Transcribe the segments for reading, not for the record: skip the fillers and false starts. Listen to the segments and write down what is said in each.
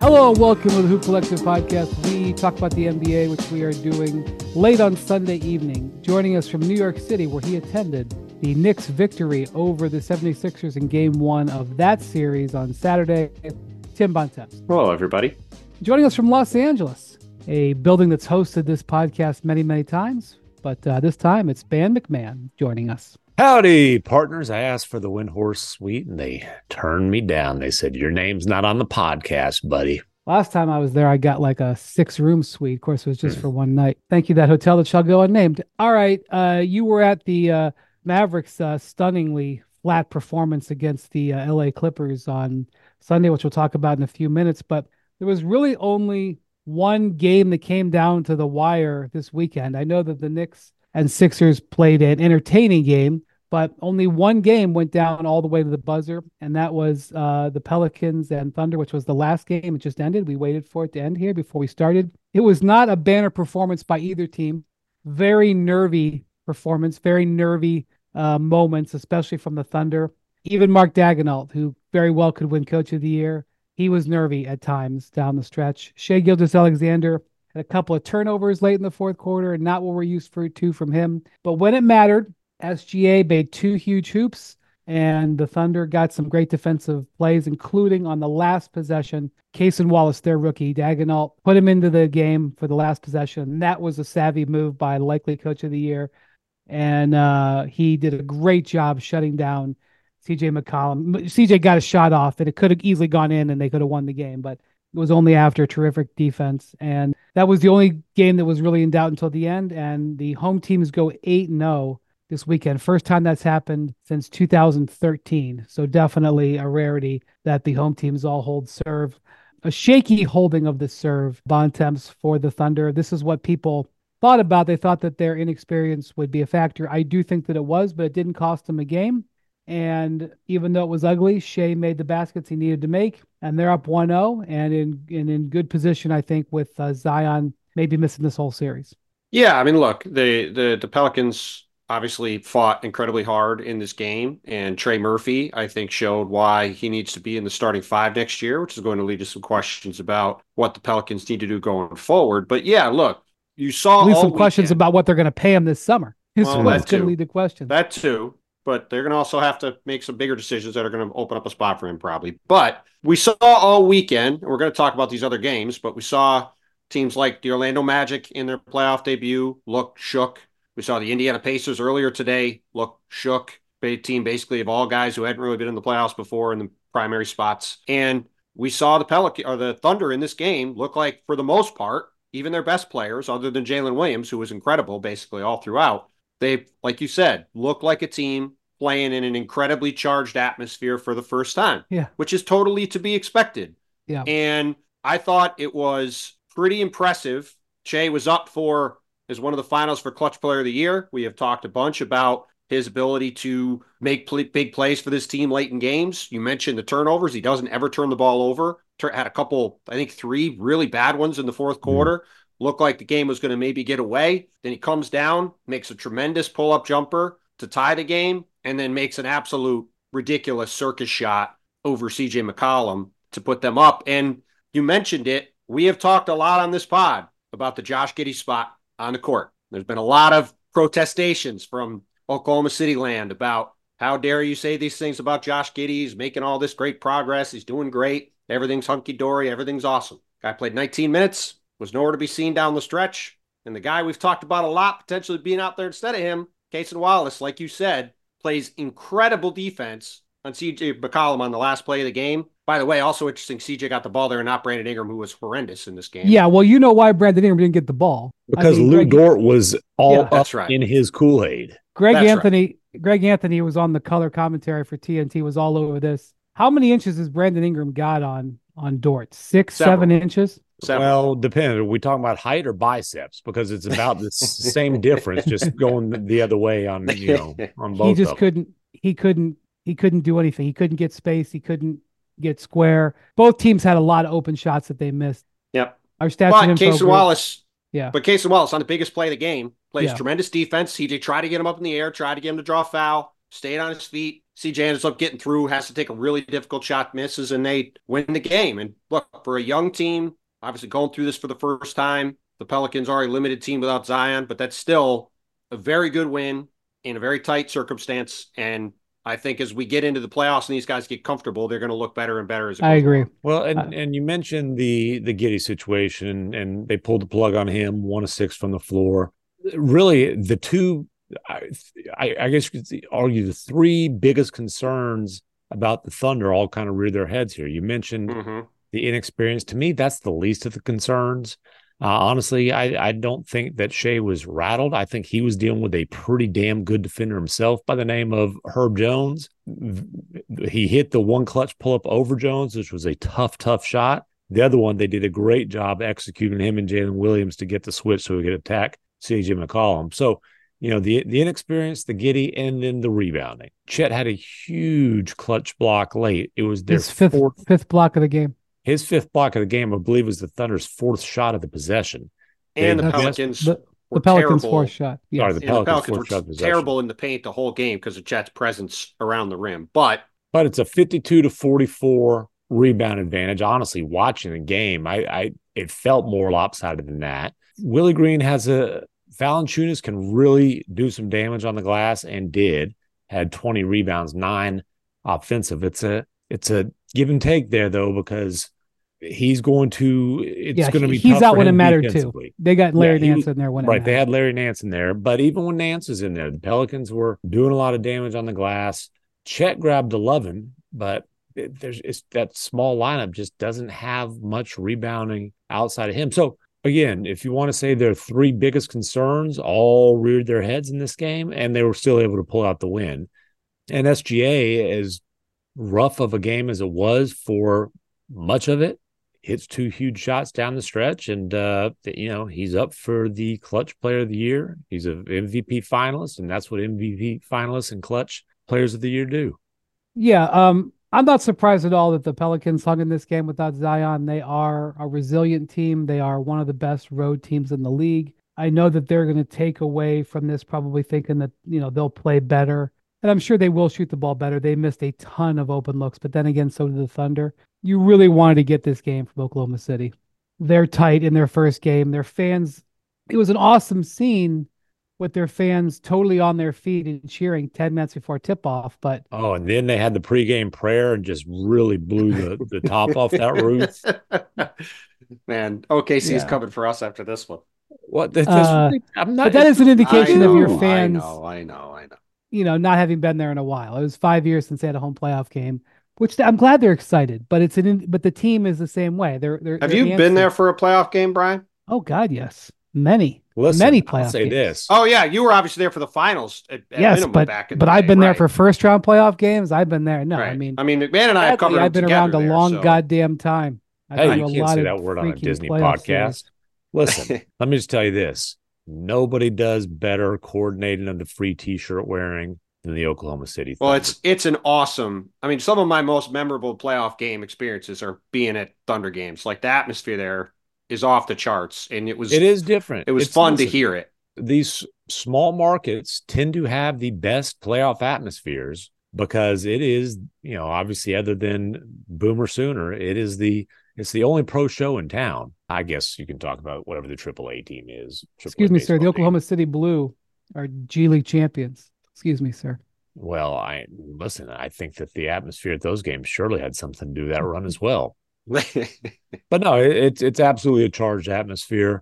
Hello and welcome to the Hoop Collective podcast. We talk about the NBA, which we are doing late on Sunday evening. Joining us from New York City, where he attended the Knicks' victory over the 76ers in Game 1 of that series on Saturday, Tim Bontemps. Hello, everybody. Joining us from Los Angeles, a building that's hosted this podcast many, many times, but this time it's Ben McMahon joining us. Howdy, partners. I asked for the Windhorse Suite, and they turned me down. They said, your name's not on the podcast, buddy. Last time I was there, I got like a 6-room suite. Of course, it was just for one night. Thank you, that hotel that shall go unnamed. All right, you were at the Mavericks' stunningly flat performance against the LA Clippers on Sunday, which we'll talk about in a few minutes. But there was really only one game that came down to the wire this weekend. I know that the Knicks and Sixers played an entertaining game, but only one game went down all the way to the buzzer, and that was the Pelicans and Thunder, which was the last game. It just ended. We waited for it to end here before we started. It was not a banner performance by either team. Very nervy performance, very nervy moments, especially from the Thunder. Even Mark Daigneault, who very well could win Coach of the Year, he was nervy at times down the stretch. Shai Gilgeous-Alexander had a couple of turnovers late in the fourth quarter, and not what we're used to from him. But when it mattered, SGA made 2 huge hoops, and the Thunder got some great defensive plays, including on the last possession. Cason Wallace, their rookie, Daigneault, put him into the game for the last possession. And that was a savvy move by likely Coach of the Year. And he did a great job shutting down CJ McCollum. CJ got a shot off, and it could have easily gone in, and they could have won the game. But it was only after terrific defense. And that was the only game that was really in doubt until the end. And the home teams go 8-0 this weekend. First time that's happened since 2013. So definitely a rarity that the home teams all hold serve. A shaky holding of the serve, Bontemps, for the Thunder. This is what people thought about. They thought that their inexperience would be a factor. I do think that it was, but it didn't cost them a game. And even though it was ugly, Shai made the baskets he needed to make, and they're up 1-0 and in good position, I think, with Zion maybe missing this whole series. Yeah, I mean, look, the Pelicans obviously fought incredibly hard in this game, and Trey Murphy, I think, showed why he needs to be in the starting 5 next year, which is going to lead to some questions about what the Pelicans need to do going forward. But yeah, look, you saw leave some questions about what they're going to pay him this summer. Well, that's going to lead to questions. That too. But they're going to also have to make some bigger decisions that are going to open up a spot for him probably. But we saw all weekend, and we're going to talk about these other games, but we saw teams like the Orlando Magic in their playoff debut look shook. We saw the Indiana Pacers earlier today look shook. A team basically of all guys who hadn't really been in the playoffs before in the primary spots. And we saw the Thunder in this game look like, for the most part, even their best players, other than Jalen Williams, who was incredible basically all throughout, they, like you said, look like a team playing in an incredibly charged atmosphere for the first time, which is totally to be expected. Yeah. And I thought it was pretty impressive. Shai was up as one of the finals for Clutch Player of the Year. We have talked a bunch about his ability to make big plays for this team late in games. You mentioned the turnovers. He doesn't ever turn the ball over. Had a couple, I think 3 really bad ones in the fourth quarter. Looked like the game was going to maybe get away. Then he comes down, makes a tremendous pull-up jumper to tie the game, and then makes an absolute ridiculous circus shot over CJ McCollum to put them up. And you mentioned it. We have talked a lot on this pod about the Josh Giddey spot on the court. There's been a lot of protestations from Oklahoma City land about how dare you say these things about Josh Giddey. He's making all this great progress. He's doing great. Everything's hunky-dory. Everything's awesome. Guy played 19 minutes, was nowhere to be seen down the stretch. And the guy we've talked about a lot potentially being out there instead of him, Cason Wallace, like you said, plays incredible defense on CJ McCollum on the last play of the game. By the way, also interesting, CJ got the ball there and not Brandon Ingram, who was horrendous in this game. Yeah, well, you know why Brandon Ingram didn't get the ball. Because Lou Dort was all up in his Kool-Aid. Greg Anthony was on the color commentary for TNT, was all over this. How many inches has Brandon Ingram got on Dort? 6, 7 inches? Well, depends. Are we talking about height or biceps? Because it's about the same difference, just going the other way on both. He just couldn't do anything. He couldn't get space. He couldn't get square. Both teams had a lot of open shots that they missed. Yep. Our stats and info. Cason Wallace on the biggest play of the game plays tremendous defense. He tried to get him up in the air, tried to get him to draw a foul, stayed on his feet. CJ ends up getting through, has to take a really difficult shot, misses, and they win the game. And look, for a young team, obviously going through this for the first time, the Pelicans are a limited team without Zion, but that's still a very good win in a very tight circumstance. And I think as we get into the playoffs and these guys get comfortable, they're going to look better and better as it goes I agree. along. Well, and you mentioned the Giddey situation, and they pulled the plug on him, 1 of 6 from the floor. Really, the two, I guess you could argue, the 3 biggest concerns about the Thunder all kind of rear their heads here. You mentioned the inexperience. To me, that's the least of the concerns. Honestly, I don't think that Shai was rattled. I think he was dealing with a pretty damn good defender himself by the name of Herb Jones. He hit the one clutch pull-up over Jones, which was a tough shot. The other one, they did a great job executing him and Jalen Williams to get the switch so he could attack C.J. McCollum. So, the inexperience, the Giddey, and then the rebounding. Chet had a huge clutch block late. It was their his fifth block of the game. His 5th block of the game, I believe, was the Thunder's 4th shot of the possession. And the Pelicans the were Pelicans' terrible. 4th shot. Yes. Sorry, the Pelicans were terrible in the paint the whole game because of Chet's presence around the rim. But it's a 52-44 rebound advantage. Honestly, watching the game, it felt more lopsided than that. Willie Green Valanciunas can really do some damage on the glass and had 20 rebounds, 9 offensive. It's a give and take there though, because he's going to be he's tough out for when it him mattered too. defensively. They got Larry Nance in there when it mattered. They had Larry Nance in there, but even when Nance was in there, the Pelicans were doing a lot of damage on the glass. Chet grabbed 11, but it's that small lineup just doesn't have much rebounding outside of him. So again, if you want to say their 3 biggest concerns all reared their heads in this game, and they were still able to pull out the win. And SGA, as rough of a game as it was for much of it, hits 2 huge shots down the stretch, and he's up for the clutch player of the year. He's an MVP finalist, and that's what MVP finalists and clutch players of the year do. Yeah, I'm not surprised at all that the Pelicans hung in this game without Zion. They are a resilient team. They are one of the best road teams in the league. I know that they're going to take away from this probably thinking that, they'll play better. And I'm sure they will shoot the ball better. They missed a ton of open looks, but then again, so did the Thunder. You really wanted to get this game from Oklahoma City. They're tight in their first game. Their fans, it was an awesome scene with their fans totally on their feet and cheering 10 minutes before tip-off. But and then they had the pregame prayer and just really blew the top off that roof. Man, OKC's coming for us after this one. What? I'm not. But that is an indication of your fans. I know. Not having been there in a while. It was 5 years since they had a home playoff game, which I'm glad they're excited. But but the team is the same way. Have you been there for a playoff game, Brian? Oh God, yes, many playoff I'll say games. This. Oh yeah, you were obviously there for the finals. Yes, but I've been there for first round playoff games. I've been there. No, right. I mean, McMahon and I have covered. I've been around a long goddamn time. Hey, you can't say that word on a Disney podcast. Series. Listen, let me just tell you this. Nobody does better coordinating of the free T-shirt wearing than the Oklahoma City Thunder. Well, it's an awesome. Some of my most memorable playoff game experiences are being at Thunder games. Like the atmosphere there is off the charts, and it is different. It was fun to hear it. These small markets tend to have the best playoff atmospheres because it is, obviously other than Boomer Sooner, it's the only pro show in town. I guess you can talk about whatever the AAA team is. Excuse me, sir. The Oklahoma City Blue are G League champions. Excuse me, sir. Well, I think that the atmosphere at those games surely had something to do with that run as well. But no, it's absolutely a charged atmosphere.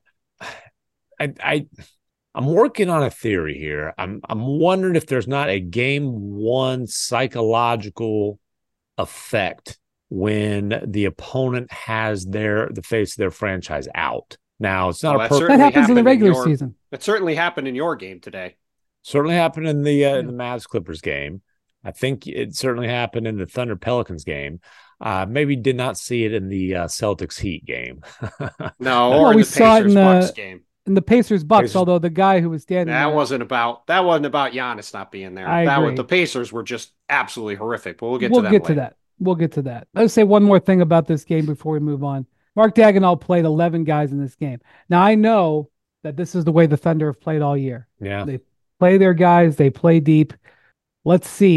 I'm working on a theory here. I'm wondering if there's not a game one psychological effect when the opponent has the face of their franchise out. Now, it's not that happens in the regular season. It certainly happened in your game today. Certainly happened in the Mavs Clippers game. I think it certainly happened in the Thunder Pelicans game. Maybe did not see it in the Celtics Heat game. No, or in the Pacers Bucks game. In the Pacers Bucks, although the guy who was standing that wasn't about Giannis not being there. The Pacers were just absolutely horrific. But we'll get to that. We'll get to that. Let's say one more thing about this game before we move on. Mark Daigneault played 11 guys in this game. Now, I know that this is the way the Thunder have played all year. Yeah. They play their guys. They play deep. Let's see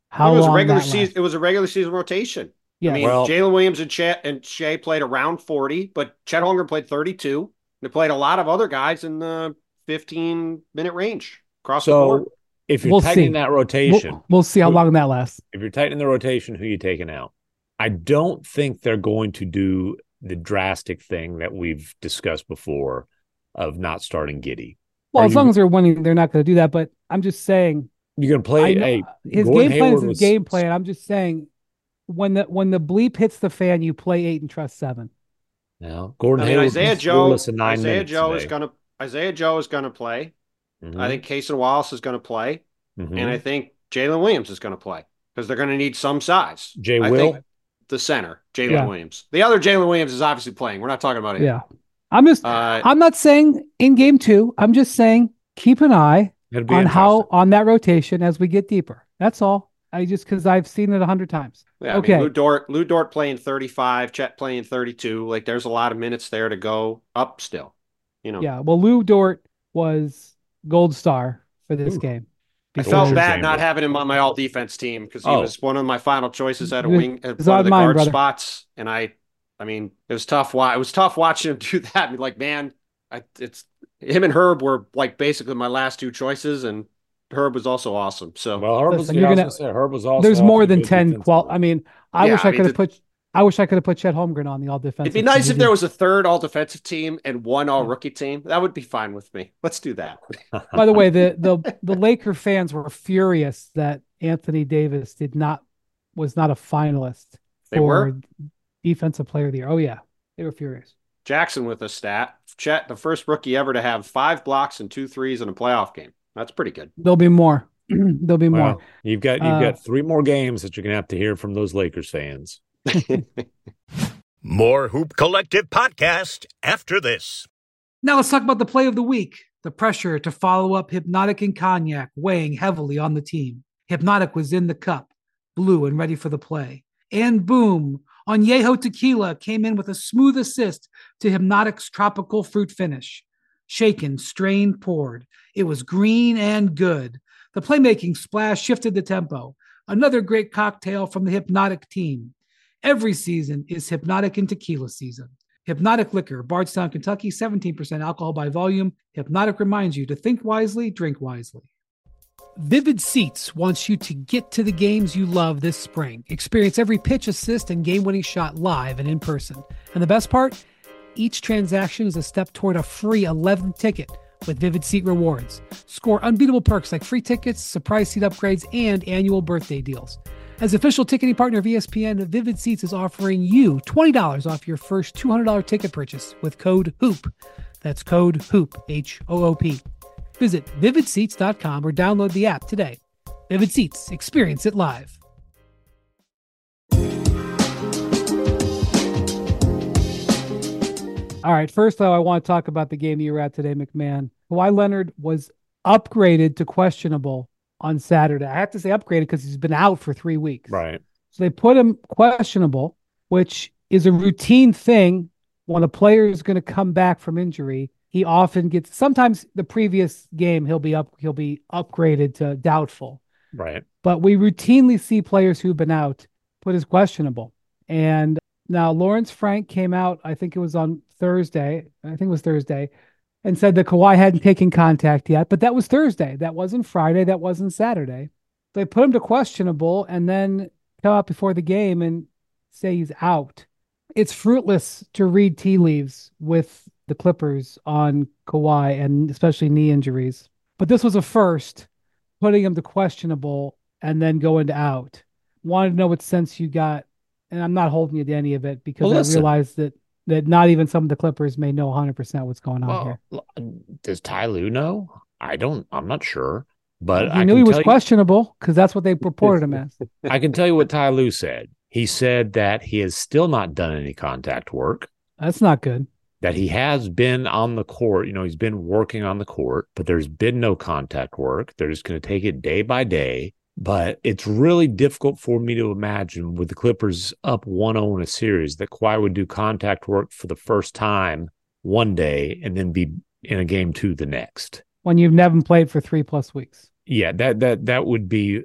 how It was a long regular that season. lasts. It was a regular season rotation. Yeah. I mean, Well, Jalen Williams and Shea played around 40, but Chet Holmgren played 32. They played a lot of other guys in the 15-minute range across the board. so if you're We'll tightening see. that rotation, We'll see how long that lasts. if you're tightening the rotation, who are you taking out? I don't think they're going to do the drastic thing that we've discussed before of not starting Giddey. Well, as long as they're winning, they're not going to do that. But I'm just saying, you're going to play his Gordon game plan is Hayward his game plan. I'm just saying, when the bleep hits the fan, you play 8 and trust 7. Now, Gordon I mean, Hayward Isaiah was Joe scoreless in 9 minutes today. Isaiah Joe is gonna play. Mhm. I think Cason Wallace is gonna play, Mhm. and I think Jalen Williams is gonna play because they're gonna need some size. Jay I Will? think the center, Jalen Yeah. Williams. The other Jalen Williams is obviously playing. We're not talking about it. Yeah. I'm not saying in game 2. I'm just saying keep an eye It'll be on interesting. on that rotation as we get deeper. That's all. Because I've seen it 100 times. Yeah, Okay. I mean, Lou Dort playing 35, Chet playing 32. Like, there's a lot of minutes there to go up still. You know. Yeah. Well, Lou Dort was gold star for this game. I felt Ultra bad chamber. not having him on my all defense team because he was one of my final choices at a He was- wing at was one on of the mine, guard brother. spots. And I mean, it was tough. It was tough watching him do that. Like, man, it's him and Herb were like basically my last two choices, and Herb was also awesome. So Well, Herb Listen, Herb was also. there's more than good 10 defensively. I mean, I Yeah, wish I I mean, could have put. I wish I could have put Chet Holmgren on the all defensive. it'd be nice team. if there was a third all defensive team and one all rookie team. That would be fine with me. Let's do that. By the way, the Laker fans were furious that Anthony Davis was not a finalist They for were? defensive player of the year. Oh yeah, they were furious. Jackson with a stat. Chet, the first rookie ever to have 5 blocks and 2 threes in a playoff game. That's pretty good. There'll be more. There'll be more. Well, you've got 3 more games that you're going to have to hear from those Lakers fans. More Hoop Collective podcast after this. Now let's talk about the play of the week. The pressure to follow up Hypnotic and Cognac weighing heavily on the team. Hypnotic was in the cup, blue and ready for the play. And boom, Añejo Tequila came in with a smooth assist to Hypnotic's tropical fruit finish. Shaken, strained, poured. It was green and good. The playmaking splash shifted the tempo. Another great cocktail from the Hypnotic team. Every season is Hypnotic and Tequila season. Hypnotic Liquor, Bardstown, Kentucky, 17% alcohol by volume. Hypnotic reminds you to think wisely, drink wisely. Vivid Seats wants you to get to the games you love this spring. Experience every pitch, assist, and game-winning shot live and in person. And the best part? Each transaction is a step toward a free 11th ticket with Vivid Seat rewards. Score unbeatable perks like free tickets, surprise seat upgrades, and annual birthday deals. As official ticketing partner of ESPN, Vivid Seats is offering you $20 off your first $200 ticket purchase with code HOOP. That's code HOOP, H-O-O-P. Visit vividseats.com or download the app today. Vivid Seats, experience it live. All right, first though, I want to talk about the game you were at today, McMahon. Kawhi Leonard was upgraded to questionable on Saturday. I have to say upgraded because he's been out for 3 weeks. Right. So they put him questionable, which is a routine thing when a player is going to come back from injury. He often gets, sometimes the previous game he'll be upgraded to doubtful. Right. But we routinely see players who've been out put as questionable. And now Lawrence Frank came out, I think it was on Thursday, and said that Kawhi hadn't taken contact yet, but that was Thursday. That wasn't Friday. That wasn't Saturday. They put him to questionable and then come out before the game and say he's out. It's fruitless to read tea leaves with the Clippers on Kawhi and especially knee injuries. But this was a first, putting him to questionable and then going to out. Wanted to know what sense you got, and I'm not holding you to any of it because I realized that not even some of the Clippers may know 100% what's going on here. Does Ty Lue know? I'm not sure. But he knew he was questionable because that's what they reported him as. I can tell you what Ty Lue said. He said that he has still not done any contact work. That's not good. That he has been on the court. He's been working on the court, but there's been no contact work. They're just going to take it day by day. But it's really difficult for me to imagine with the Clippers up 1-0 in a series that Kawhi would do contact work for the first time one day and then be in a game 2 the next. When you've never played for 3+ weeks. Yeah, that would be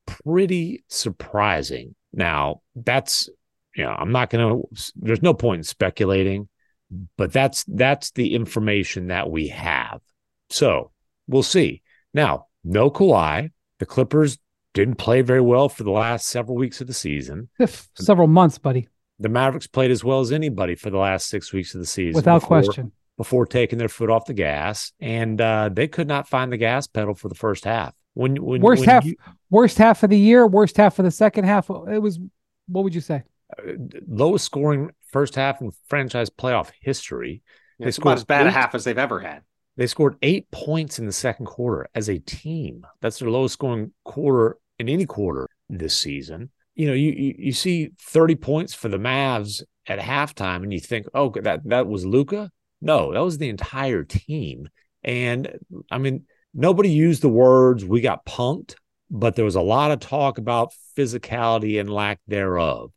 pretty surprising. Now, that's, I'm not going to, there's no point in speculating, but that's the information that we have. So we'll see. Now, no Kawhi. The Clippers didn't play very well for the last several weeks of the season. Several months, buddy. The Mavericks played as well as anybody for the last 6 weeks of the season. Without question. Before taking their foot off the gas. And they could not find the gas pedal for the first half. Worst half of the year, worst half of the second half. It was, what would you say? Lowest scoring first half in franchise playoff history. Yeah, it's about as bad a half as they've ever had. They scored 8 points in the second quarter as a team. That's their lowest scoring quarter in any quarter this season. You see 30 points for the Mavs at halftime, and you think, oh, that was Luka? No, that was the entire team. And I mean, nobody used the words "we got punked," but there was a lot of talk about physicality and lack thereof.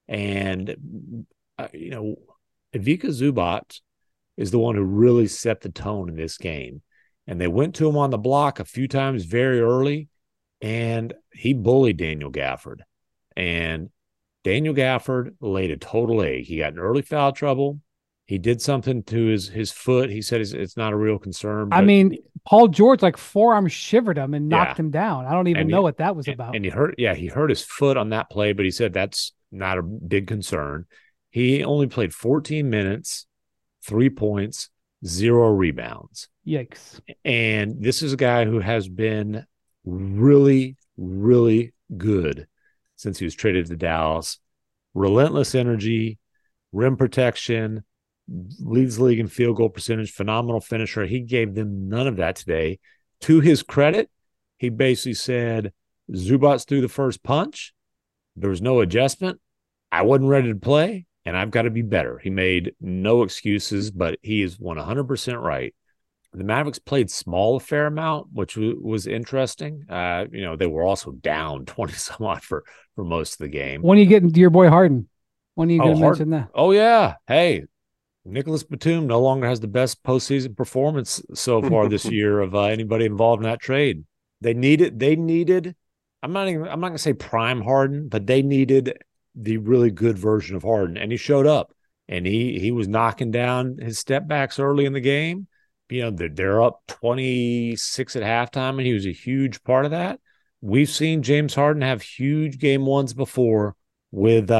And Ivica Zubac is the one who really set the tone in this game. And they went to him on the block a few times very early, and he bullied Daniel Gafford. And Daniel Gafford laid a total egg. He got in early foul trouble. He did something to his foot. He said it's not a real concern. I mean, Paul George forearm shivered him and knocked him down. I don't even know what that was about. And he hurt his foot on that play, but he said that's not a big concern. He only played 14 minutes, 3 points, 0 rebounds. Yikes. And this is a guy who has been really, really good since he was traded to Dallas. Relentless energy, rim protection, leads the league in field goal percentage, phenomenal finisher. He gave them none of that today. To his credit, he basically said, Zubac threw the first punch. There was no adjustment. I wasn't ready to play, and I've got to be better. He made no excuses, but he is 100% right. The Mavericks played small a fair amount, which was interesting. They were also down 20 some odd for most of the game. When are you getting to your boy Harden? When are you going to mention that? Oh, yeah. Hey, Nicholas Batum no longer has the best postseason performance so far this year of anybody involved in that trade. They needed. I'm not going to say prime Harden, but they needed the really good version of Harden, and he showed up. And he was knocking down his step backs early in the game. They're up 26 at halftime, and he was a huge part of that. We've seen James Harden have huge game ones before with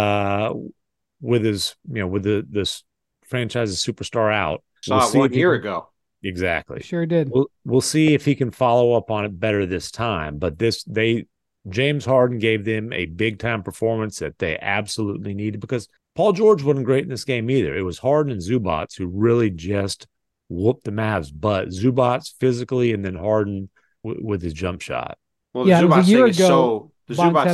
his this franchise's superstar out. Saw it 1 year ago. Exactly. Sure did. We'll see if he can follow up on it better this time. But James Harden gave them a big time performance that they absolutely needed, because Paul George wasn't great in this game either. It was Harden and Zubac who really just whooped the Mavs' butt. Zubac physically, and then Harden with his jump shot. Well, the Zubac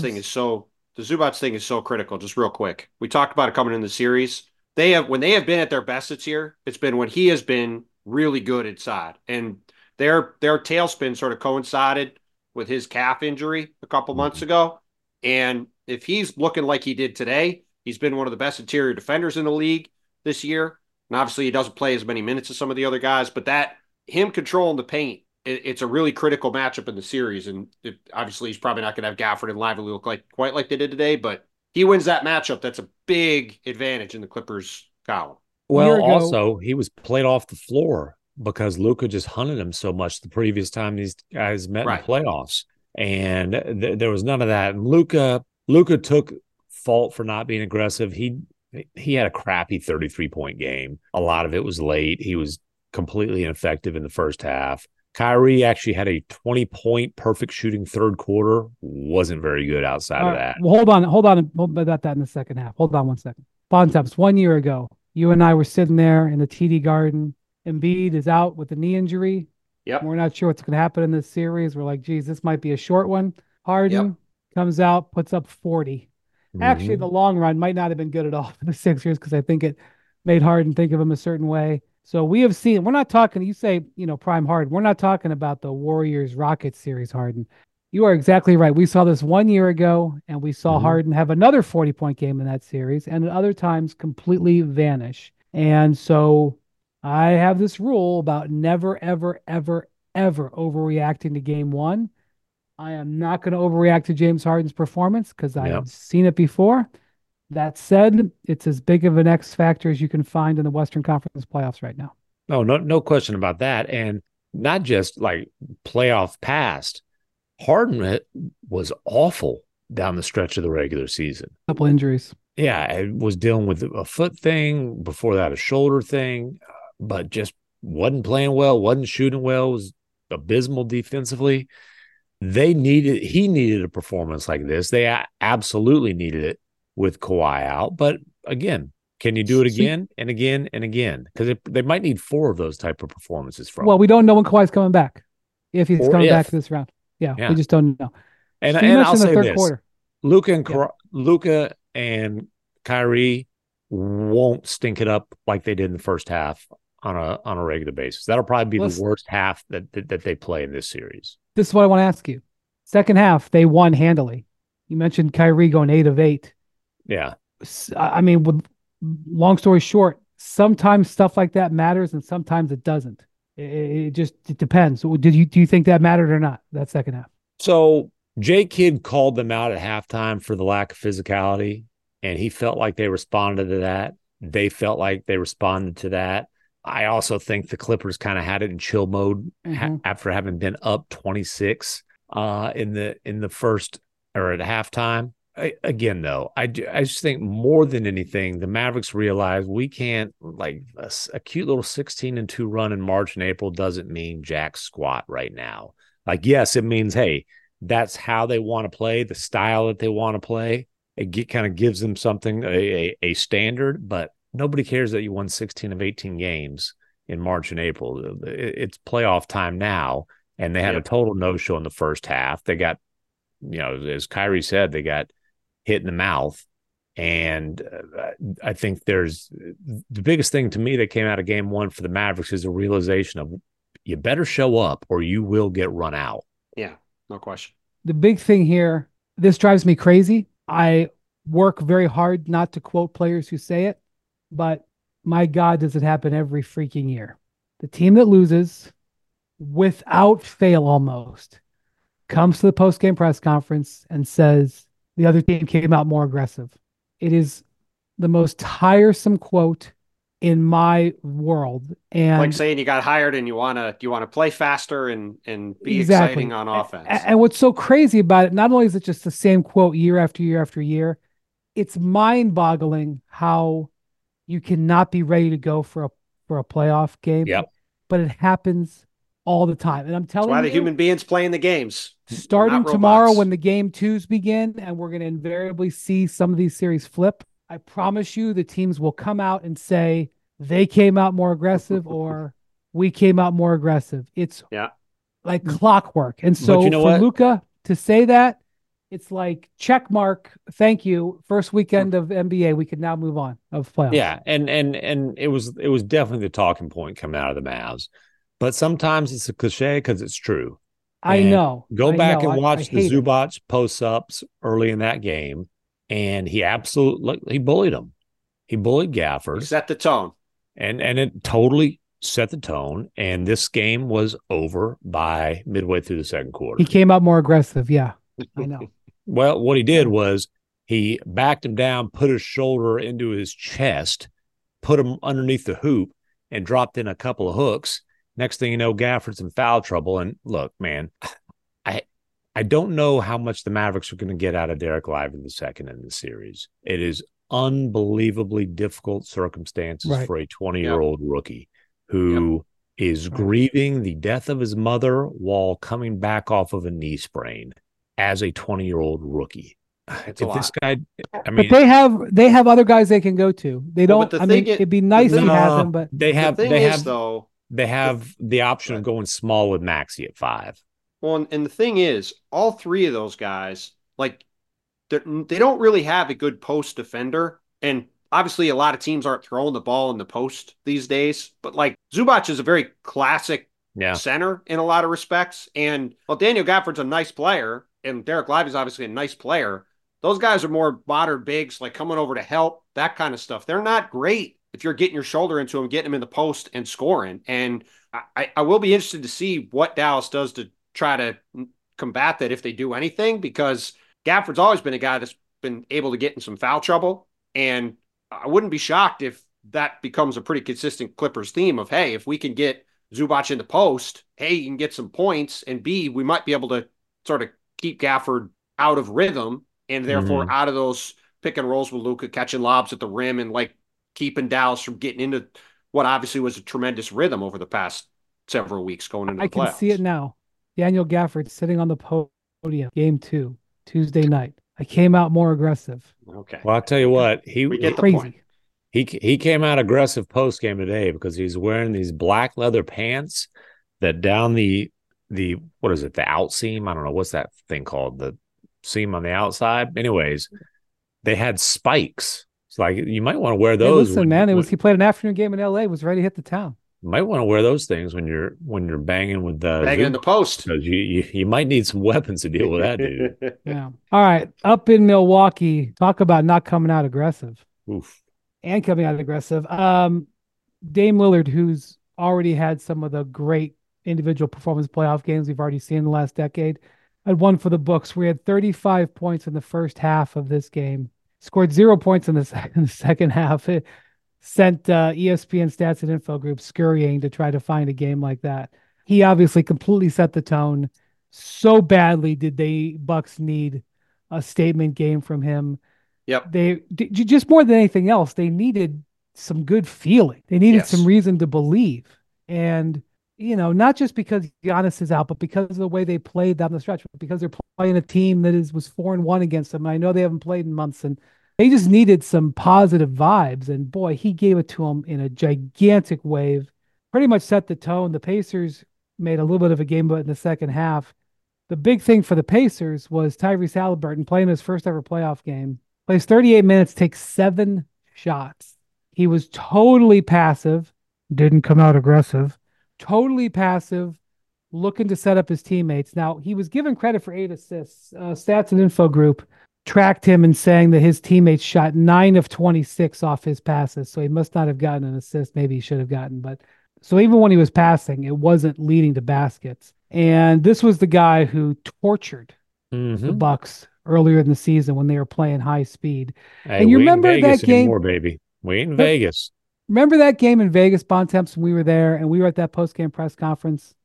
thing is so critical. Just real quick, we talked about it coming in the series. When they have been at their best this year, it's been when he has been really good inside, and their tailspin sort of coincided with his calf injury a couple months ago. And if he's looking like he did today, he's been one of the best interior defenders in the league this year. And obviously he doesn't play as many minutes as some of the other guys, but him controlling the paint, it's a really critical matchup in the series. And obviously he's probably not going to have Gafford and Lively look quite like they did today, but he wins that matchup. That's a big advantage in the Clippers column. Well, also he was played off the floor because Luka just hunted him so much the previous time these guys met in the playoffs. And there was none of that. And Luka took fault for not being aggressive. He had a crappy 33-point game. A lot of it was late. He was completely ineffective in the first half. Kyrie actually had a 20-point perfect shooting third quarter. Wasn't very good outside of that. Well, hold on about that in the second half. Hold on 1 second. Bontemps, 1 year ago, you and I were sitting there in the TD Garden. Embiid is out with a knee injury. Yep. We're not sure what's going to happen in this series. We're like, geez, this might be a short one. Harden comes out, puts up 40. Actually, the long run might not have been good at all for the Sixers, because I think it made Harden think of him a certain way. So we have seen, we're not talking, you say, prime Harden. We're not talking about the Warriors-Rockets series Harden. You are exactly right. We saw this 1 year ago, and we saw Harden have another 40-point game in that series, and at other times completely vanish. And so I have this rule about never, ever, ever, ever overreacting to game one. I am not going to overreact to James Harden's performance because I Yep. have seen it before. That said, it's as big of an X factor as you can find in the Western Conference playoffs right now. No question about that. And not just like playoff past. Harden was awful down the stretch of the regular season. Couple injuries. Yeah, I was dealing with a foot thing, before that a shoulder thing, but just wasn't playing well, wasn't shooting well, was abysmal defensively. He needed a performance like this. They absolutely needed it with Kawhi out. But again, can you do it again and again and again? Because they might need 4 of those type of performances from. Well, we don't know when Kawhi's coming back. If he's coming back this round. Yeah, we just don't know. And, so and I'll say third this. Quarter. Luka and Kyrie won't stink it up like they did in the first half on a regular basis. That'll probably be the worst half that they play in this series. This is what I want to ask you. Second half, they won handily. You mentioned Kyrie going 8 of 8. Yeah. I mean, with long story short, sometimes stuff like that matters and sometimes it doesn't. It depends. Do you think that mattered or not, that second half? So J. Kidd called them out at halftime for the lack of physicality, and he felt like they responded to that. They felt like they responded to that. I also think the Clippers kind of had it in chill mode after having been up 26 in the first or at halftime. Again, though, I just think more than anything, the Mavericks realize we can't, like, a cute little 16-2 run in March and April doesn't mean jack squat right now. Like, yes, it means, hey, that's how they want to play, the style that they want to play. It kind of gives them something, a standard, but nobody cares that you won 16 of 18 games in March and April. It's playoff time now, and they had a total no-show in the first half. They got, as Kyrie said, they got hit in the mouth. And I think there's the biggest thing to me that came out of game 1 for the Mavericks is the realization of you better show up or you will get run out. Yeah, no question. The big thing here, this drives me crazy. I work very hard not to quote players who say it, but my God, does it happen every freaking year? The team that loses without fail almost comes to the post-game press conference and says the other team came out more aggressive. It is the most tiresome quote in my world. And like saying you got hired and you want to play faster and be exciting on offense. And what's so crazy about it, not only is it just the same quote year after year after year, it's mind-boggling how you cannot be ready to go for a playoff game. Yep. But it happens all the time. And I'm telling you, that's why the human beings play in the games. Starting tomorrow when the game 2s begin, and we're going to invariably see some of these series flip, I promise you the teams will come out and say they came out more aggressive or we came out more aggressive. It's like clockwork. And so for Luka to say that, it's like check mark. Thank you. First weekend of NBA. We can now move on of playoffs. Yeah, and it was definitely the talking point coming out of the Mavs. But sometimes it's a cliche because it's true. I know. Go back and watch the Zubac post-ups early in that game, and he bullied him. He bullied Gafford. He set the tone. And it totally set the tone, and this game was over by midway through the second quarter. He came out more aggressive, yeah. I know. Well, what he did was he backed him down, put his shoulder into his chest, put him underneath the hoop, and dropped in a couple of hooks. Next thing you know, Gafford's in foul trouble. And look, man, I don't know how much the Mavericks are going to get out of Derek Lively the second in the series. It is unbelievably difficult circumstances for a 20-year-old rookie who is grieving the death of his mother while coming back off of a knee sprain as a 20-year-old rookie. If this guy, I mean, but they have other guys they can go to. They don't. It'd be nice to have them, but they have the option of going small with Maxey at 5. Well, and the thing is, all 3 of those guys, like, they don't really have a good post defender. And obviously, a lot of teams aren't throwing the ball in the post these days. But, like, Zubac is a very classic center in a lot of respects. And, well, Daniel Gafford's a nice player, and Derek Lively's obviously a nice player. Those guys are more modern bigs, like coming over to help, that kind of stuff. They're not great if you're getting your shoulder into them, getting them in the post and scoring. And I will be interested to see what Dallas does to try to combat that if they do anything, because Gafford's always been a guy that's been able to get in some foul trouble. And I wouldn't be shocked if that becomes a pretty consistent Clippers theme of, hey, if we can get Zubac in the post, A, you can get some points, and B, we might be able to sort of keep Gafford out of rhythm and therefore out of those pick and rolls with Luka, catching lobs at the rim and like keeping Dallas from getting into what obviously was a tremendous rhythm over the past several weeks going into the playoffs. I can see it now. Daniel Gafford sitting on the podium, game 2, Tuesday night. I came out more aggressive. Okay. Well, I'll tell you what, we get the crazy. point. He came out aggressive post game today because he's wearing these black leather pants that down the what is it, the out seam? I don't know what's that thing called, the seam on the outside. Anyways, they had spikes. It's like you might want to wear those. Hey, listen, man, he played an afternoon game in LA, was ready to hit the town. You might want to wear those things when you're banging with the banging in the post. Because you might need some weapons to deal with that dude. Yeah. All right. Up in Milwaukee, talk about not coming out aggressive. Oof. And coming out aggressive. Dame Lillard, who's already had some of the great individual performance playoff games we've already seen in the last decade, had one for the books. We had 35 points in the first half of this game, scored 0 points in the second half. It sent ESPN Stats and Info Group scurrying to try to find a game like that. He obviously completely set the tone. So badly did the Bucks need a statement game from him. Yep. They just more than anything else, they needed some good feeling. They needed some reason to believe. And, not just because Giannis is out, but because of the way they played down the stretch, because they're playing a team that was 4-1 against them. And I know they haven't played in months, and they just needed some positive vibes. And boy, he gave it to them in a gigantic wave, pretty much set the tone. The Pacers made a little bit of a game, but in the second half, the big thing for the Pacers was Tyrese Haliburton playing his first ever playoff game. Plays 38 minutes, takes 7 shots. He was totally passive, didn't come out aggressive, totally passive, looking to set up his teammates. Now, he was given credit for 8 assists. Stats and Info Group tracked him and saying that his teammates shot 9 of 26 off his passes, so he must not have gotten an assist. Maybe he should have gotten, but so even when he was passing, it wasn't leading to baskets. And this was the guy who tortured the Bucks earlier in the season when they were playing high speed. Hey, and you remember that game? Anymore, baby. We ain't in Vegas. Remember that game in Vegas, Bontemps, when we were there and we were at that post-game press conference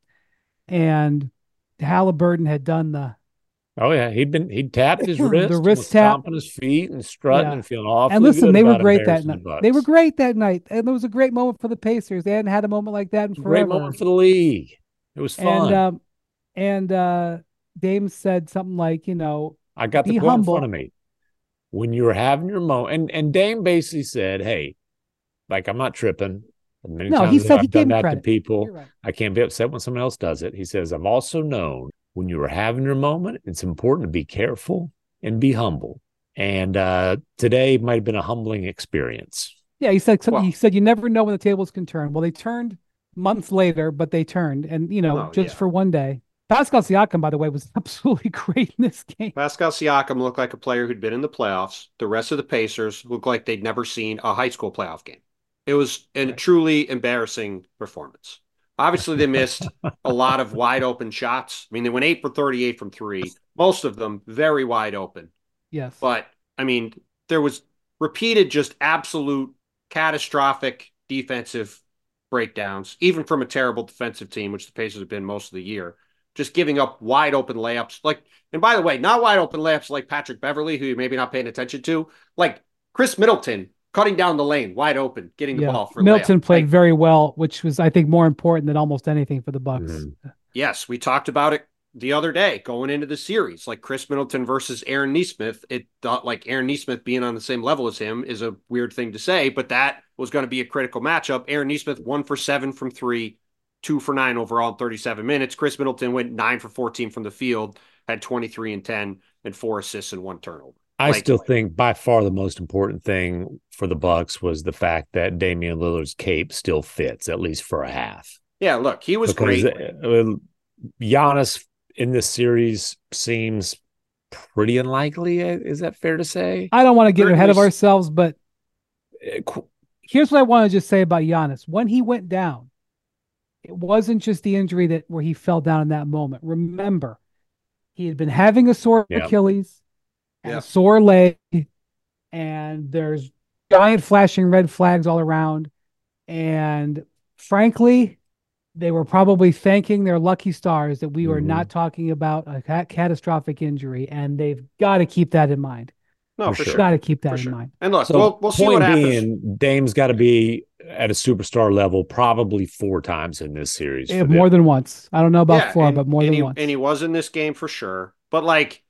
and Haliburton had done the... Oh, yeah. He'd tapped his wrist, the wrist tap, stomping his feet and strutting and feeling awful. And listen, they were great that night. They were great that night. And it was a great moment for the Pacers. They hadn't had a moment like that in forever. Great moment for the league. It was fun. And Dame said something like, I got the quote in front of me. When you were having your moment, and Dame basically said, "Hey, like I'm not tripping." Many times he said I've he done gave that credit to people. Right. I can't be upset when someone else does it. He says, "I've also known when you were having your moment, it's important to be careful and be humble." And today might have been a humbling experience. Yeah, he said something. He said, "You never know when the tables can turn." Well, they turned months later, but they turned, and for one day. Pascal Siakam, by the way, was absolutely great in this game. Pascal Siakam looked like a player who'd been in the playoffs. The rest of the Pacers looked like they'd never seen a high school playoff game. It was a truly embarrassing performance. Obviously, they missed a lot of wide open shots. I mean, they went 8 for 38 from 3, most of them very wide open. Yes. But, I mean, there was repeated just absolute catastrophic defensive breakdowns, even from a terrible defensive team, which the Pacers have been most of the year. Just giving up wide open layups. And by the way, not wide open layups like Patrick Beverley, who you're maybe not paying attention to. Like Chris Middleton cutting down the lane, wide open, getting the ball for Middleton layup. played very well, which was, I think, more important than almost anything for the Bucks. Mm-hmm. Yes, we talked about it the other day going into the series. Like Chris Middleton versus Aaron Nesmith. It thought like Aaron Nesmith being on the same level as him is a weird thing to say, but that was going to be a critical matchup. Aaron Nesmith 1 for 7 from 3. 2 for 9 overall in 37 minutes. Chris Middleton went 9 for 14 from the field, had 23 and 10 and 4 assists and 1 turnover. I still think by far the most important thing for the Bucks was the fact that Damian Lillard's cape still fits, at least for a half. Yeah, look, he was great. Giannis in this series seems pretty unlikely. Is that fair to say? I don't want to get ahead of ourselves, but here's what I want to just say about Giannis. When he went down, it wasn't just the injury where he fell down in that moment. Remember, He had been having a sore Yeah. Achilles and Yeah. a sore leg, and there's giant flashing red flags all around. And frankly, they were probably thanking their lucky stars that we were not talking about a catastrophic injury, and they've got to keep that in mind. No, For for sure. sure. Got to keep that For in sure. mind. And look, So we'll see what point happens. being, Dame's got to be at a superstar level probably 4 times in this series. for More them. than once. I don't know about four, and, but more and than he, once. And he was in this game for sure. But like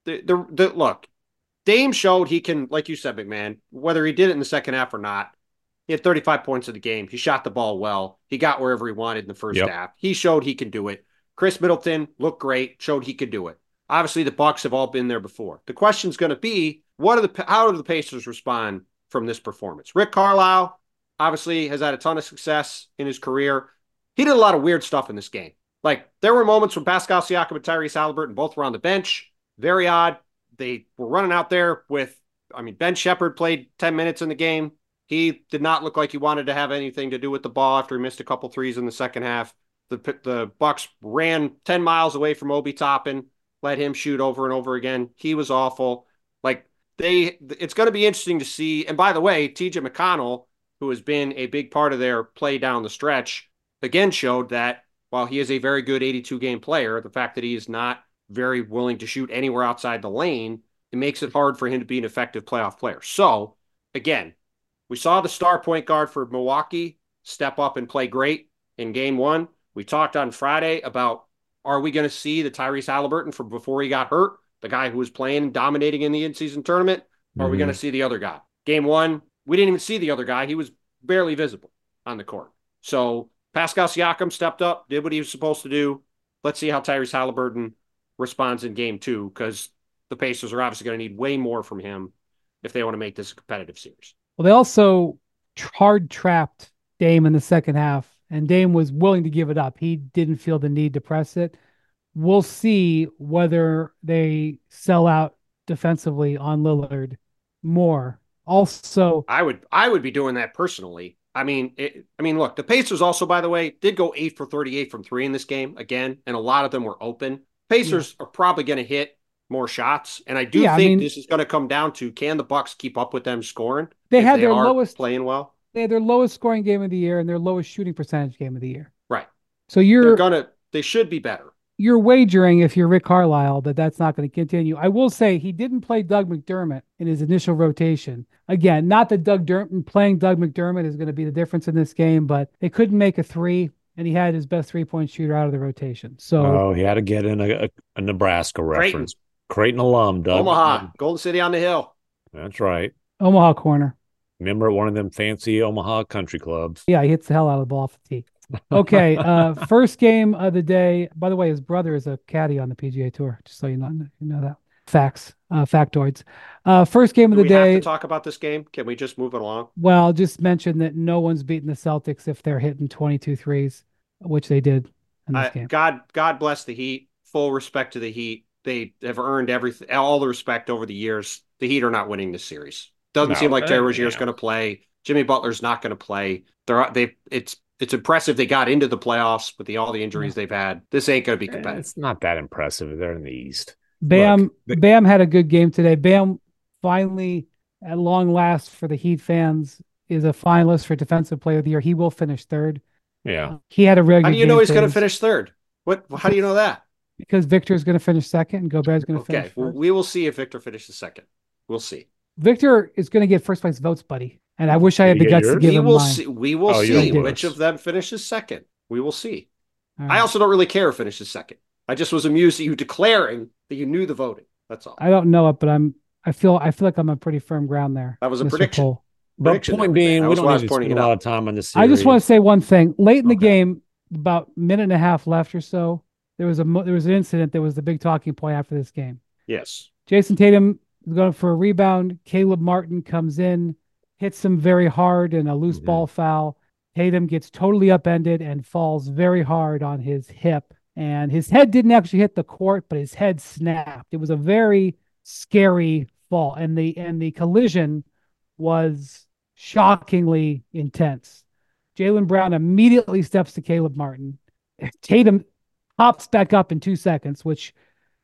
the look, Dame showed he can, like you said, McMahon, whether he did it in the second half or not. He had 35 points in the game. He shot the ball well. He got wherever he wanted in the first half. He showed he can do it. Chris Middleton looked great, showed he could do it. Obviously, the Bucks have all been there before. The question's going to be, how do the Pacers respond from this performance? Rick Carlisle obviously has had a ton of success in his career. He did a lot of weird stuff in this game. Like, there were moments when Pascal Siakam and Tyrese Haliburton both were on the bench. Very odd. They were running out there with, Ben Shepherd played 10 minutes in the game. He did not look like he wanted to have anything to do with the ball after he missed a couple threes in the second half. The Bucks ran 10 miles away from Obi Toppin, let him shoot over and over again. He was awful. Like, it's going to be interesting to see. And by the way, TJ McConnell, who has been a big part of their play down the stretch, again showed that while he is a very good 82-game player, the fact that he is not very willing to shoot anywhere outside the lane, it makes it hard for him to be an effective playoff player. So, again, we saw the star point guard for Milwaukee step up and play great in game one. We talked on Friday about, are we going to see the Tyrese Haliburton from before he got hurt, the guy who was playing and dominating in the in-season tournament? Or are we going to see the other guy? Game one, we didn't even see the other guy. He was barely visible on the court. So Pascal Siakam stepped up, did what he was supposed to do. Let's see how Tyrese Haliburton responds in game two, because the Pacers are obviously going to need way more from him if they want to make this a competitive series. Well, they also hard trapped Dame in the second half, and Dame was willing to give it up. He didn't feel the need to press it. We'll see whether they sell out defensively on Lillard more. Also, I would be doing that personally. Look, the Pacers also, by the way, did go 8 for 38 from 3 in this game again, and a lot of them were open. Pacers are probably going to hit more shots, and I do think this is going to come down to, can the Bucks keep up with them scoring? They had their lowest playing well. They had their lowest scoring game of the year and their lowest shooting percentage game of the year. Right. So they should be better. You're wagering, if you're Rick Carlisle, that that's not going to continue. I will say he didn't play Doug McDermott in his initial rotation. Again, not that playing Doug McDermott is going to be the difference in this game, but they couldn't make a three, and he had his best 3-point shooter out of the rotation. So he had to get in a Nebraska reference. Creighton alum, Doug. Omaha, Golden City on the Hill. That's right. Omaha corner. Remember at one of them fancy Omaha country clubs. Yeah, he hits the hell out of the ball off the tee. Okay, first game of the day. By the way, his brother is a caddy on the PGA Tour, just so you know that. Facts, factoids. First game of the day. Do we have to talk about this game? Can we just move it along? Well, I'll just mention that no one's beaten the Celtics if they're hitting 22 threes, which they did in this game. God bless the Heat. Full respect to the Heat. They have earned everything, all the respect over the years. The Heat are not winning this series. Doesn't seem like Terry Rozier's going to play. Jimmy Butler's not going to play. It's impressive they got into the playoffs with all the injuries they've had. This ain't going to be competitive. It's not that impressive. They're in the East. Bam had a good game today. Bam finally, at long last for the Heat fans, is a finalist for Defensive Player of the Year. He will finish third. Yeah. He had a really good game. How do you know he's going to finish third? How do you know that? Because Victor's going to finish second and Gobert's going to finish first. Well, we will see if Victor finishes second. We'll see. Victor is going to get first place votes, buddy. And I wish I had the guts to give him mine. We will see which of them finishes second. We will see. Right. I also don't really care who finishes second. I just was amused at you declaring that you knew the voting. That's all. I don't know it, but I feel like I'm on pretty firm ground there. That was a prediction. But point being, we don't need to spend a lot of time on this series. I just want to say one thing. Late in the game, about a minute and a half left or so, there was an incident that was the big talking point after this game. Yes. Jason Tatum is going for a rebound. Caleb Martin comes in, hits him very hard in a loose ball foul. Tatum gets totally upended and falls very hard on his hip. And his head didn't actually hit the court, but his head snapped. It was a very scary fall. And the collision was shockingly intense. Jaylen Brown immediately steps to Caleb Martin. Tatum hops back up in 2 seconds, which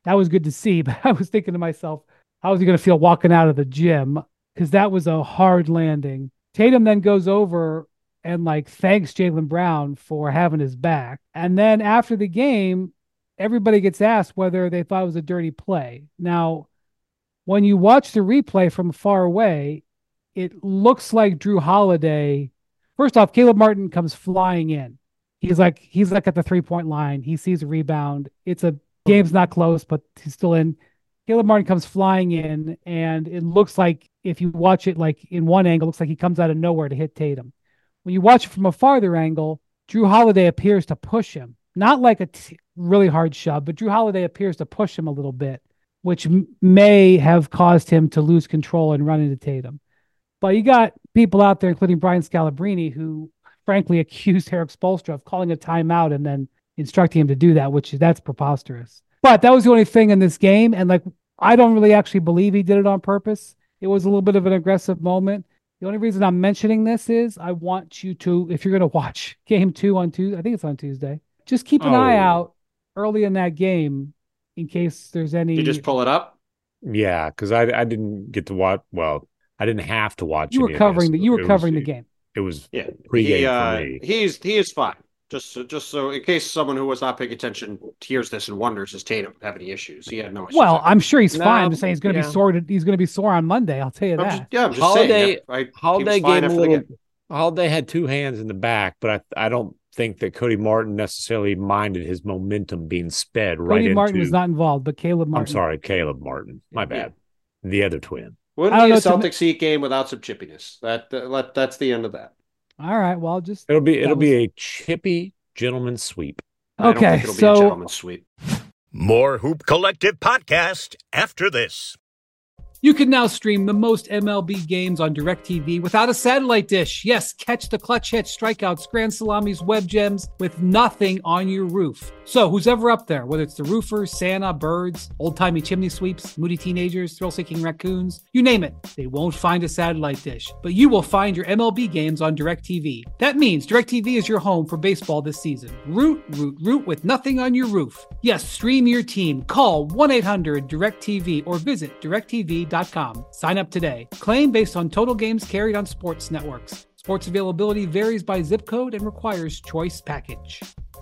that was good to see. But I was thinking to myself, how was he going to feel walking out of the gym? Because that was a hard landing. Tatum then goes over and like thanks Jaylen Brown for having his back. And then after the game, everybody gets asked whether they thought it was a dirty play. Now, when you watch the replay from far away, it looks like Drew Holiday. First off, Caleb Martin comes flying in. He's like at the 3-point line. He sees a rebound. It's a game's not close, but he's still in. Caleb Martin comes flying in, and it looks like if you watch it like in one angle, it looks like he comes out of nowhere to hit Tatum. When you watch it from a farther angle, Drew Holiday appears to push him. Not like a really hard shove, but Drew Holiday appears to push him a little bit, which may have caused him to lose control and run into Tatum. But you got people out there, including Brian Scalabrine, who frankly accused Erik Spoelstra of calling a timeout and then instructing him to do that, that's preposterous. But that was the only thing in this game. And like, I don't really actually believe he did it on purpose. It was a little bit of an aggressive moment. The only reason I'm mentioning this is I want you to, if you're going to watch game 2 on Tuesday, I think it's on Tuesday, just keep an eye out early in that game in case there's any. You just pull it up? Yeah, because I didn't get to watch. Well, I didn't have to watch. You were covering the game. It was pregame for me. He is fine. Just so in case someone who was not paying attention hears this and wonders, does Tatum have any issues? He had no issues. Well, I'm sure he's fine. I'm just saying he's going to be sore. He's going to be sore on Monday. I'll tell you that. I'm just saying. Holiday gave a little. Holiday had 2 hands in the back, but I don't think that Cody Martin necessarily minded his momentum being sped right into. Cody Martin was not involved, but Caleb Martin. I'm sorry, Caleb Martin. My bad. Yeah. The other twin. Wouldn't be a Celtics Heat game without some chippiness. That's the end of that. All right. Well, it'll be a chippy gentleman's sweep. Okay, it'll be a gentleman's sweep. More Hoop Collective podcast after this. You can now stream the most MLB games on DirecTV without a satellite dish. Yes, catch the clutch hits, strikeouts, grand salamis, web gems with nothing on your roof. So who's ever up there, whether it's the roofers, Santa, birds, old-timey chimney sweeps, moody teenagers, thrill-seeking raccoons, you name it, they won't find a satellite dish. But you will find your MLB games on DirecTV. That means DirecTV is your home for baseball this season. Root with nothing on your roof. Yes, stream your team. Call 1-800-DirecTV or visit DirecTV.com. Sign up today. Claim based on total games carried on sports networks. Sports availability varies by zip code and requires choice package.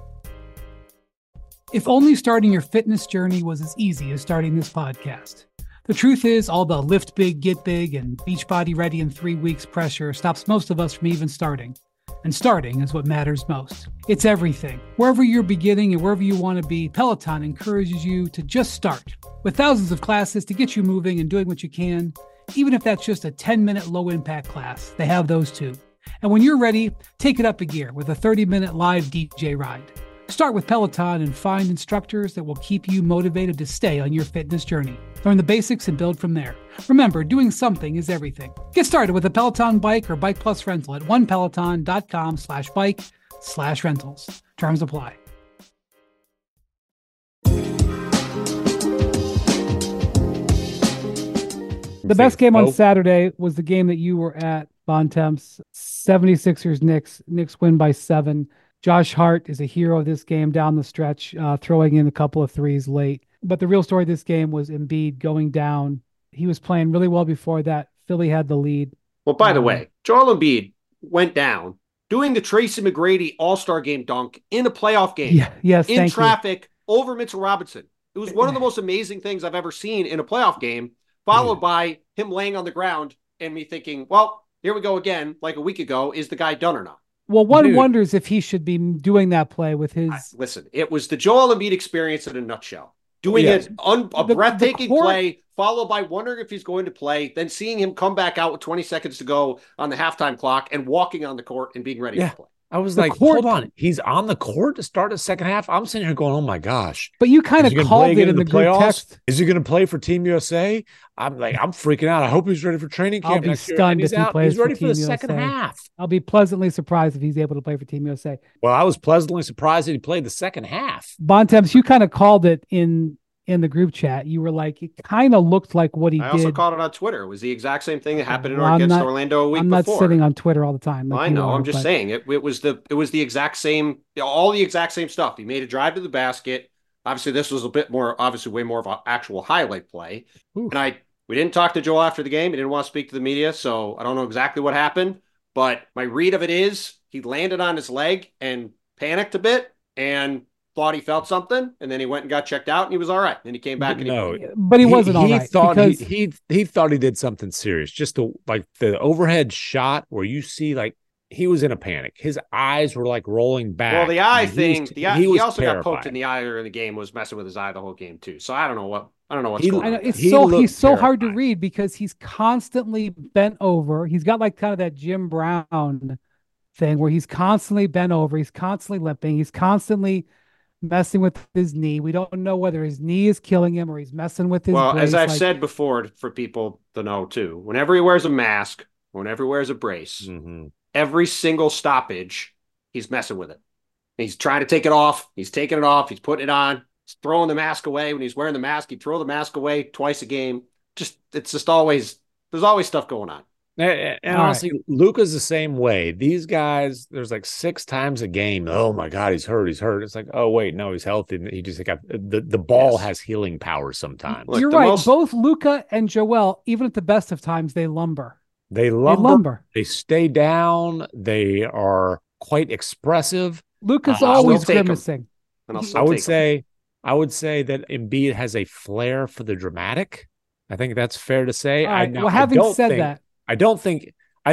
If only starting your fitness journey was as easy as starting this podcast. The truth is, all the lift big, get big, and Beachbody ready in 3 weeks pressure stops most of us from even starting. And starting is what matters most. It's everything. Wherever you're beginning and wherever you want to be, Peloton encourages you to just start. With thousands of classes to get you moving and doing what you can, even if that's just a 10-minute low-impact class, they have those too. And when you're ready, take it up a gear with a 30-minute live DJ ride. Start with Peloton and find instructors that will keep you motivated to stay on your fitness journey. Learn the basics and build from there. Remember, doing something is everything. Get started with a Peloton bike or Bike Plus rental at onepeloton.com/bike/rentals. Terms apply. The best game on Saturday was the game that you were at, Bontemps. 76ers Knicks. Knicks win by 7. Josh Hart is a hero of this game down the stretch, throwing in a couple of threes late. But the real story of this game was Embiid going down. He was playing really well before that. Philly had the lead. Well, by the way, Joel Embiid went down doing the Tracy McGrady All-Star Game dunk in a playoff game. In traffic over Mitchell Robinson. It was one of the most amazing things I've ever seen in a playoff game, followed by him laying on the ground and me thinking, well, here we go again, like a week ago. Is the guy done or not? Well, one wonders if he should be doing that play with his... Listen, it was the Joel Embiid experience in a nutshell. Doing a breathtaking play, followed by wondering if he's going to play, then seeing him come back out with 20 seconds to go on the halftime clock and walking on the court and being ready to play. I was like, hold on. He's on the court to start the second half? I'm sitting here going, oh, my gosh. But you kind of called it in the group text. Is he going to play for Team USA? I'm freaking out. I hope he's ready for training camp. I'll be stunned if he plays He's ready for the USA. second half. I'll be pleasantly surprised if he's able to play for Team USA. Well, I was pleasantly surprised that he played the second half. Bontemps, you kind of called it in the group chat. You were like, it kind of looked like what he did. I also called it on Twitter. It was the exact same thing that happened against Orlando a week before. I'm not sitting on Twitter all the time. I know. I'm just saying it was the exact same, all the exact same stuff. He made a drive to the basket, Obviously, this was a bit more, obviously, way more of an actual highlight play. Oof. And we didn't talk to Joel after the game. He didn't want to speak to the media, so I don't know exactly what happened. But my read of it is he landed on his leg and panicked a bit and thought he felt something, and then he went and got checked out, and he was all right. Then he came back and but he wasn't all right. Thought because he thought he did something serious. Just the overhead shot where you see like he was in a panic. His eyes were like rolling back. Well, the eye thing, he also terrified. got poked in the eye earlier in the game, was messing with his eye the whole game too. So I don't know what's He- going on. it's He so looked he's so hard to terrified. read because he's constantly bent over. He's got like kind of that Jim Brown thing where he's constantly bent over, he's constantly limping, he's constantly messing with his knee. We don't know whether his knee is killing him or he's messing with his Well, brace. as I've like, said before, for people to know too, whenever he wears a mask, whenever he wears a brace, Mhm. every single stoppage, he's messing with it. He's trying to take it off. He's taking it off. He's putting it on. He's throwing the mask away. When he's wearing the mask, he'd throw the mask away twice a game. It's just always, there's always stuff going on. And All honestly, Luka's the same way. These guys, there's like 6 times a game. Oh my God, he's hurt. He's hurt. It's like, oh wait, no, he's healthy. He just got the ball Yes. has healing powers sometimes. Look, you're the right. most- Both Luca and Joel, even at the best of times, they lumber. They They lumber. lumber. They stay down. They are quite expressive. Luca's I'll always still take 'em. grimacing. And I'll He- still I would take him. say that Embiid has a flair for the dramatic. I think that's fair to say. All right. Now, Well, I having don't said think- that, I don't think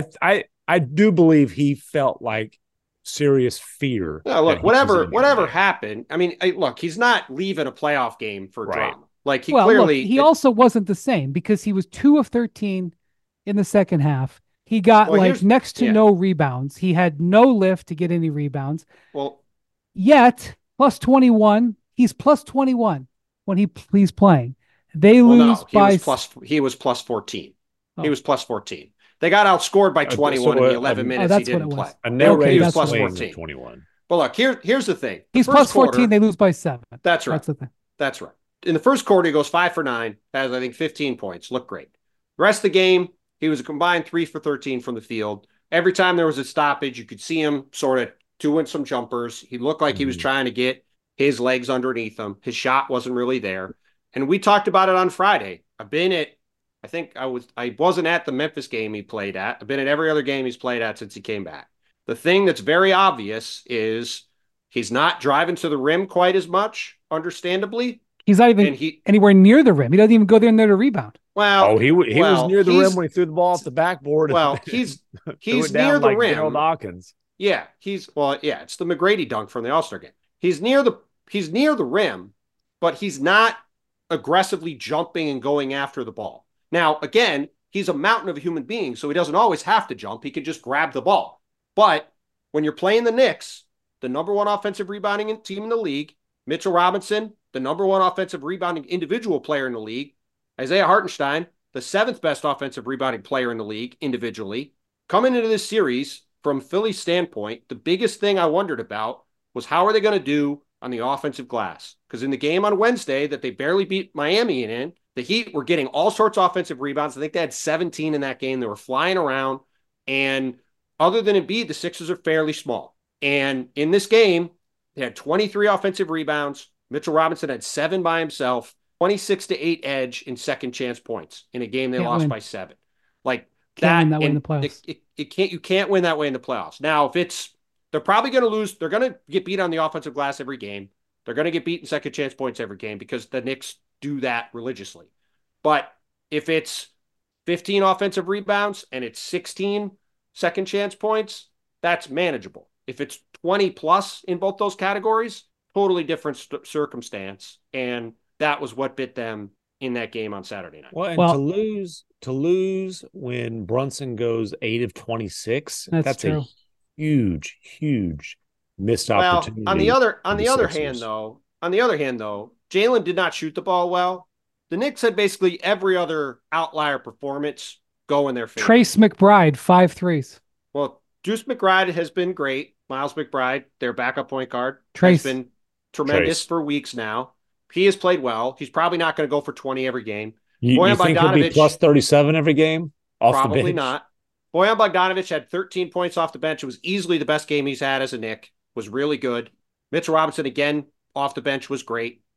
I do believe he felt like serious fear. Yeah, that look, he was in whatever there. happened. I mean, look, he's not leaving a playoff game for Right. drama. Like he well, clearly, look, he also wasn't the same because he was 2 of 13 in the second half. He got Well, like here's- next to yeah. no rebounds. He had no lift to get any rebounds. well, Yet, plus 21, he's plus 21 when he's playing. They well, lose no, by he was plus 14. He Oh. was plus 14. They got outscored by 21 in the 11 minutes he that's what didn't it play. was. A narrative Okay, that's plus what it swing was. 14. of 21. But look, here's the thing. The He's first plus 14, quarter- they lose by 7. That's right. That's the thing. That's right. In the first quarter, he goes 5 for 9, has, I think, 15 points. Looked great. The rest of the game, he was a combined 3 for 13 from the field. Every time there was a stoppage, you could see him sort of doing some jumpers. He looked like he was Mhm. trying to get his legs underneath him. His shot wasn't really there. And we talked about it on Friday. I wasn't at the Memphis game he played at. I've been at every other game he's played at since he came back. The thing that's very obvious is he's not driving to the rim quite as much, understandably. He's not even And anywhere near the rim. He doesn't even go there near to rebound. well, He was near the he's- rim when he threw the ball off the backboard. Well, Threw he's it down near the like rim. Gerald Dawkins. Yeah, it's the McGrady dunk from the All-Star game. He's near the rim, but he's not aggressively jumping and going after the ball. Now, again, he's a mountain of a human being, so he doesn't always have to jump. He can just grab the ball. But when you're playing the Knicks, the number 1 offensive rebounding team in the league, Mitchell Robinson, the number 1 offensive rebounding individual player in the league, Isaiah Hartenstein, the 7th best offensive rebounding player in the league individually, coming into this series, from Philly's standpoint, the biggest thing I wondered about was how are they going to do on the offensive glass? Because in the game on Wednesday that they barely beat Miami in, the Heat were getting all sorts of offensive rebounds. I think they had 17 in that game. They were flying around. And other than Embiid, the Sixers are fairly small. And in this game, they had 23 offensive rebounds. Mitchell Robinson had 7 by himself, 26-8 edge in second chance points in a game they Can't lost win. by 7. Like, Can't win that way in and the playoffs. you can't win that way in the playoffs. Now, they're probably going to lose. They're going to get beat on the offensive glass every game. They're going to get beat in second chance points every game because the Knicks do that religiously. But if it's 15 offensive rebounds and it's 16 second chance points, that's manageable. If it's 20 plus in both those categories, totally different circumstance. And that was what bit them in that game on Saturday night. Well, and Well- to lose when Brunson goes 8 of 26, That's true. a huge missed Well, opportunity. on the other Sixers. hand though, Jalen did not shoot the ball well. The Knicks had basically every other outlier performance go in their favor. Trace McBride, 5 threes. Well, Deuce McBride has been great. Miles McBride, their backup point guard, Trace. has been tremendous Trace. for weeks now. He has played well. He's probably not going to go for 20 every game. You Bojan think he'll be Bogdanovic- plus 37 every game off the Probably bench? not. Bojan Bogdanovic had 13 points off the bench. It was easily the best game he's had as a Knick. Was really good. Mitchell Robinson, again, off the bench was great.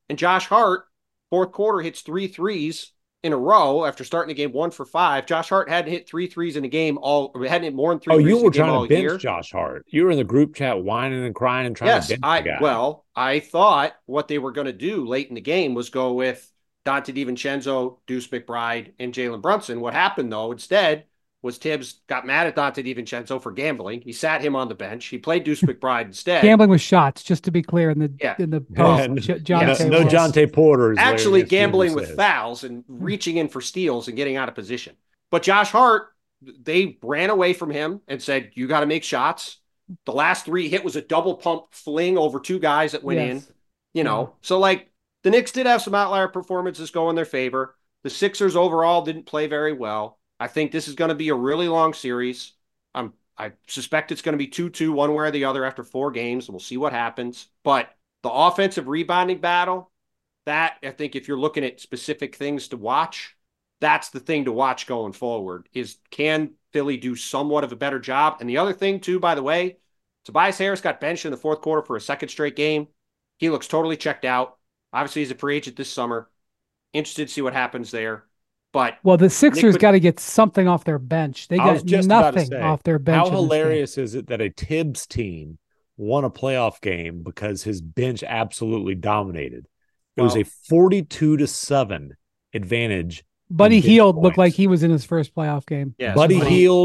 And Josh Hart, fourth quarter, hits 3 threes in a row after starting the game 1 for 5. Josh Hart hadn't hit 3 threes in a game hadn't hit more than 3 threes you in were a game trying all to bench year. Josh Hart. You were in the group chat whining and crying and trying to bench the guy. I thought what they were going to do late in the game was go with Dante DiVincenzo, Deuce McBride, and Jalen Brunson. What happened, though, instead, was Tibbs got mad at Dante DiVincenzo for gambling. He sat him on the bench. He played Deuce McBride instead. Gambling with shots, just to be clear, in the post. No Jonte Porter. Actually gambling with fouls and reaching in for steals and getting out of position. But Josh Hart, they ran away from him and said, you got to make shots. The last 3 hit was a double pump fling over 2 guys that went in. So like the Knicks did have some outlier performances go in their favor. The Sixers overall didn't play very well. I think this is going to be a really long series. I suspect it's going to be 2-2 one way or the other after 4 games, and we'll see what happens. But the offensive rebounding battle, that I think if you're looking at specific things to watch, that's the thing to watch going forward is can Philly do somewhat of a better job? And the other thing too, by the way, Tobias Harris got benched in the fourth quarter for a second straight game. He looks totally checked out. Obviously, he's a free agent this summer. Interested to see what happens there. But the Sixers got to get something off their bench. They got nothing off their bench. How hilarious is it that a Tibbs team won a playoff game because his bench absolutely dominated? It was a 42-7 advantage. Buddy Hield looked like he was in his first playoff game. Yes, Buddy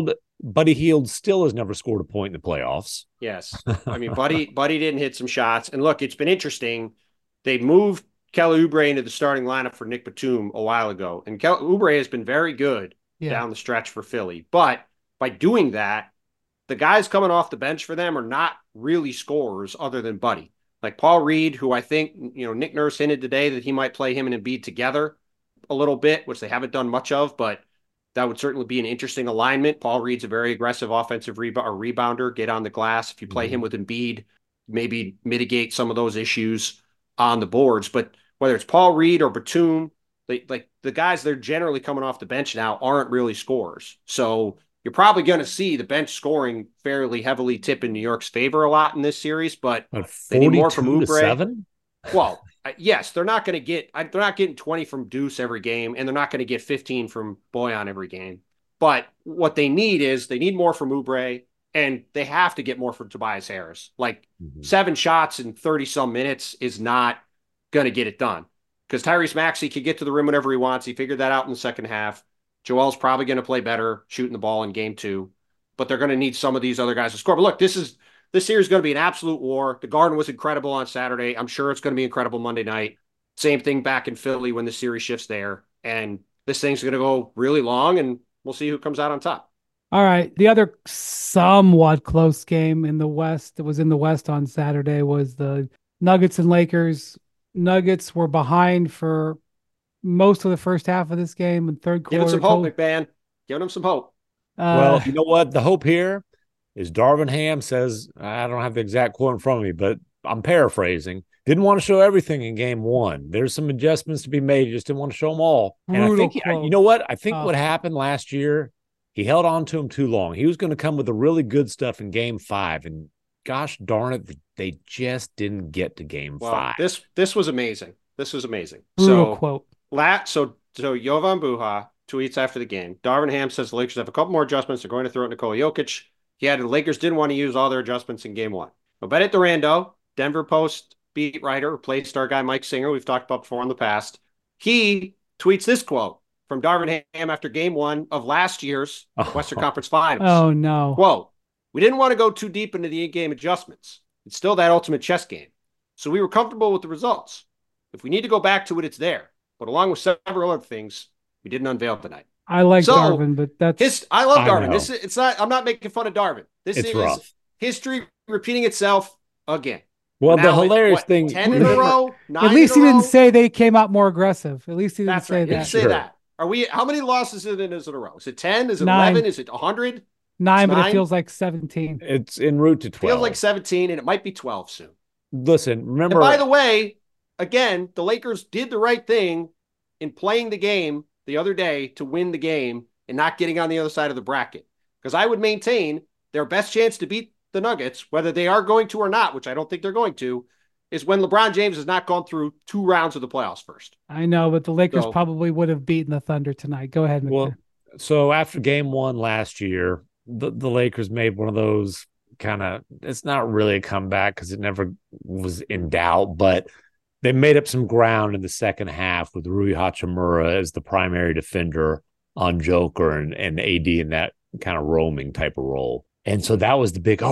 Hield still has never scored a point in the playoffs. Yes. I mean, Buddy didn't hit some shots. And look, it's been interesting. They moved Kelly Oubre into the starting lineup for Nick Batum a while ago. And Kelly Oubre has been very good down the stretch for Philly. But by doing that, the guys coming off the bench for them are not really scorers other than Buddy. Like Paul Reed, who I think, Nick Nurse hinted today that he might play him and Embiid together a little bit, which they haven't done much of, but that would certainly be an interesting alignment. Paul Reed's a very aggressive offensive rebounder, get on the glass. If you play him with Embiid, maybe mitigate some of those issues on the boards. But whether it's Paul Reed or Batum, the guys they're generally coming off the bench now aren't really scorers. So you're probably going to see the bench scoring fairly heavily tip in New York's favor a lot in this series, but they need more from Oubre. Well, yes, they're not getting 20 from Deuce every game, and they're not going to get 15 from Bojan every game. But what they need more from Oubre, and they have to get more from Tobias Harris. 7 shots in 30 some minutes is not going to get it done because Tyrese Maxey can get to the rim whenever he wants. He figured that out in the second half. Joel's probably going to play better shooting the ball in game 2, but they're going to need some of these other guys to score. But look, this series is going to be an absolute war. The Garden was incredible on Saturday. I'm sure it's going to be incredible Monday night. Same thing back in Philly when the series shifts there. And this thing's going to go really long, and we'll see who comes out on top. All right. The other somewhat close game in the West that was in the West on Saturday was the Nuggets and Lakers. Nuggets were behind for most of the first half of this game and third quarter. Give them some hope, McMahon. Give them some hope. Well, you know what? The hope here is Darvin Ham says, I don't have the exact quote in front of me, but I'm paraphrasing. Didn't want to show everything in game 1. There's some adjustments to be made. He just didn't want to show them all. And I think, you know what? I think what happened last year, he held on to him too long. He was going to come with the really good stuff in game 5. And gosh darn it, they just didn't get to game 5. This was amazing. This was amazing. Brutal quote. So Jovan Buha tweets after the game. Darvin Ham says the Lakers have a couple more adjustments. They're going to throw it Nikola Jokic. He added the Lakers didn't want to use all their adjustments in game 1. Bennett Durando, Denver Post beat writer, replaced our guy Mike Singer, we've talked about before in the past. He tweets this quote from Darvin Ham after game 1 of last year's Western Conference Finals. Oh, no. Quote, we didn't want to go too deep into the in-game adjustments. It's still that ultimate chess game. So we were comfortable with the results. If we need to go back to it, it's there. But along with several other things, we didn't unveil tonight. I like Darvin, but that's... I love Darvin. I'm not making fun of Darvin. This is rough. History repeating itself again. Well, now, the hilarious thing... 10 in a row? 9 At least he didn't say they came out more aggressive. At least he didn't say that. He didn't say that. How many losses is it in a row? Is it 10? Is it 11? Is it 100? 9, but it feels like 17. It's en route to 12. It feels like 17, and it might be 12 soon. Listen, remember... And by the way, again, the Lakers did the right thing in playing the game the other day to win the game and not getting on the other side of the bracket. Because I would maintain their best chance to beat the Nuggets, whether they are going to or not, which I don't think they're going to, is when LeBron James has not gone through 2 rounds of the playoffs first. I know, but the Lakers So- probably would have beaten the Thunder tonight. Go ahead, Well, McMahon. so after game 1 last year, the Lakers made one of those kind of, it's not really a comeback because it never was in doubt, but they made up some ground in the second half with Rui Hachimura as the primary defender on Joker and AD in that kind of roaming type of role. And so that was the big,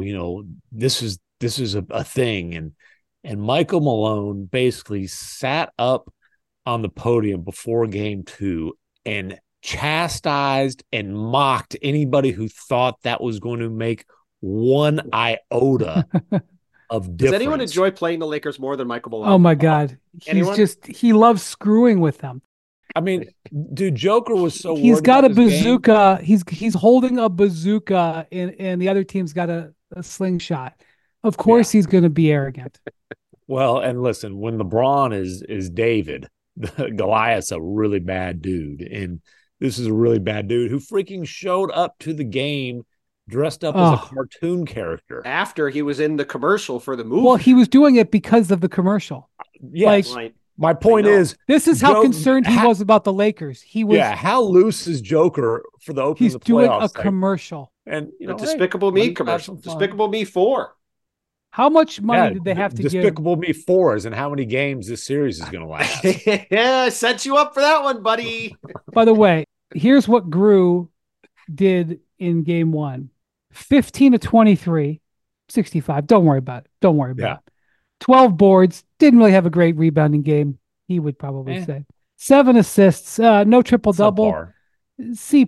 this is a thing. And Michael Malone basically sat up on the podium before game 2 and chastised and mocked anybody who thought that was going to make one iota of difference. Does anyone enjoy playing the Lakers more than Michael Malone? Oh my God. Anyone? He loves screwing with them. I mean, dude, Joker was so He's worried got a about this game. bazooka. He's holding a bazooka and the other team's got a slingshot. Of course he's going to be arrogant. Well, and listen, when LeBron is David, Goliath's a really bad dude. And this is a really bad dude who freaking showed up to the game dressed up as a cartoon character. After he was in the commercial for the movie. Well, he was doing it because of the commercial. Yes. Right. My point is, this is how concerned he was about the Lakers. He was. Yeah, how loose is Joker for the opening He's of the doing playoffs? a commercial. And the Despicable Me commercial. Despicable Me 4. How much money did they have to give? Despicable Me 4 is, and how many games this series is going to last. Yeah, I set you up for that one, buddy. By the way, here's what Gru did in game 1. 15 to 23, 65. Don't worry about it. Don't worry about it. 12 boards. Didn't really have a great rebounding game, he would probably say. 7 assists. No triple-double. C+.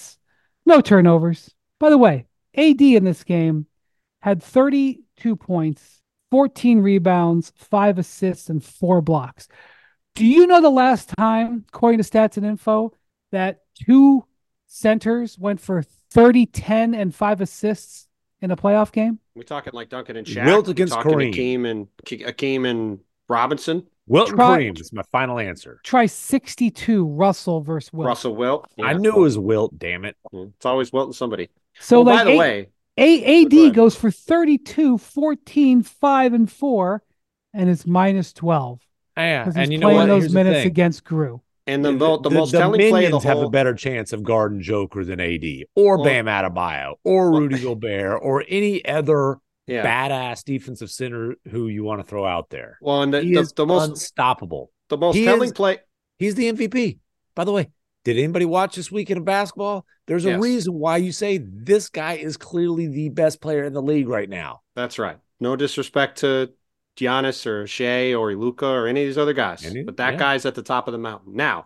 No turnovers. By the way, AD in this game had 32 points, 14 rebounds, 5 assists, and 4 blocks. Do you know the last time, according to Stats and Info, that 2 centers went for 30, 10, and 5 assists in a playoff game? We're talking like Duncan and Shaq. Wilt against Kareem. Akeem and Robinson. Wilt and Kareem is my final answer. Try 62 Russell versus Wilt. Russell Wilt. Yeah. I knew it was Wilt, damn it. It's always Wilt and somebody. So by the way, AD goes for 32, 14, 5, and 4, and is minus 12. Yeah, and you he's know playing what? those Here's minutes against Gru. And the most telling minions play of the whole... have a better chance of guarding Joker than AD or Bam Adebayo or Rudy Gobert or any other badass defensive center who you want to throw out there. Well, and he is the most unstoppable. The most telling play. He's the MVP. By the way, did anybody watch this weekend of basketball? There's a reason why you say this guy is clearly the best player in the league right now. That's right. No disrespect to Giannis or Shea or Luka or any of these other guys, but that guy's at the top of the mountain. Now,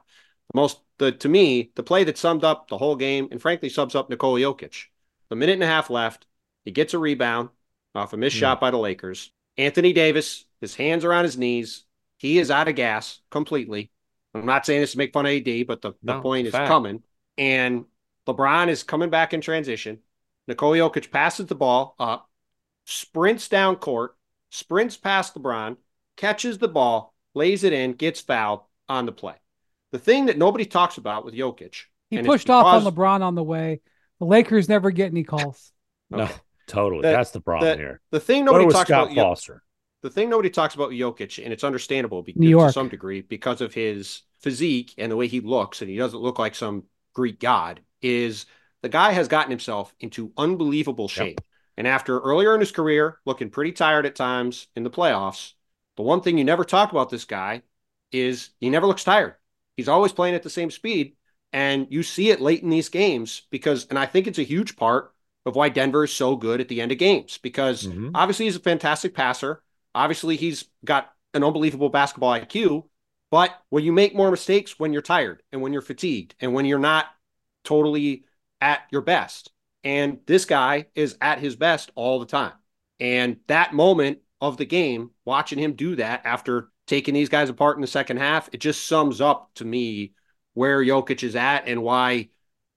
to me, the play that summed up the whole game and frankly sums up Nikola Jokic. The minute and a half left, he gets a rebound off a missed shot by the Lakers. Anthony Davis, his hands around his knees. He is out of gas completely. I'm not saying this to make fun of AD, but the point is coming. And LeBron is coming back in transition. Nikola Jokic passes the ball up, sprints down court, sprints past LeBron, catches the ball, lays it in, gets fouled on the play. The thing that nobody talks about with Jokic. He pushed off on LeBron on the way. The Lakers never get any calls. No, totally. That's the problem here. The thing nobody talks about Foster. The thing nobody talks about Jokic, and it's understandable to some degree because of his physique and the way he looks, and he doesn't look like some Greek god, is the guy has gotten himself into unbelievable shape. And after earlier in his career, looking pretty tired at times in the playoffs, the one thing you never talk about this guy is he never looks tired. He's always playing at the same speed, and you see it late in these games and I think it's a huge part of why Denver is so good at the end of games because obviously he's a fantastic passer. Obviously, he's got an unbelievable basketball IQ, but when you make more mistakes when you're tired and when you're fatigued and when you're not totally at your best. And this guy is at his best all the time. And that moment of the game, watching him do that after taking these guys apart in the second half, it just sums up to me where Jokic is at and why,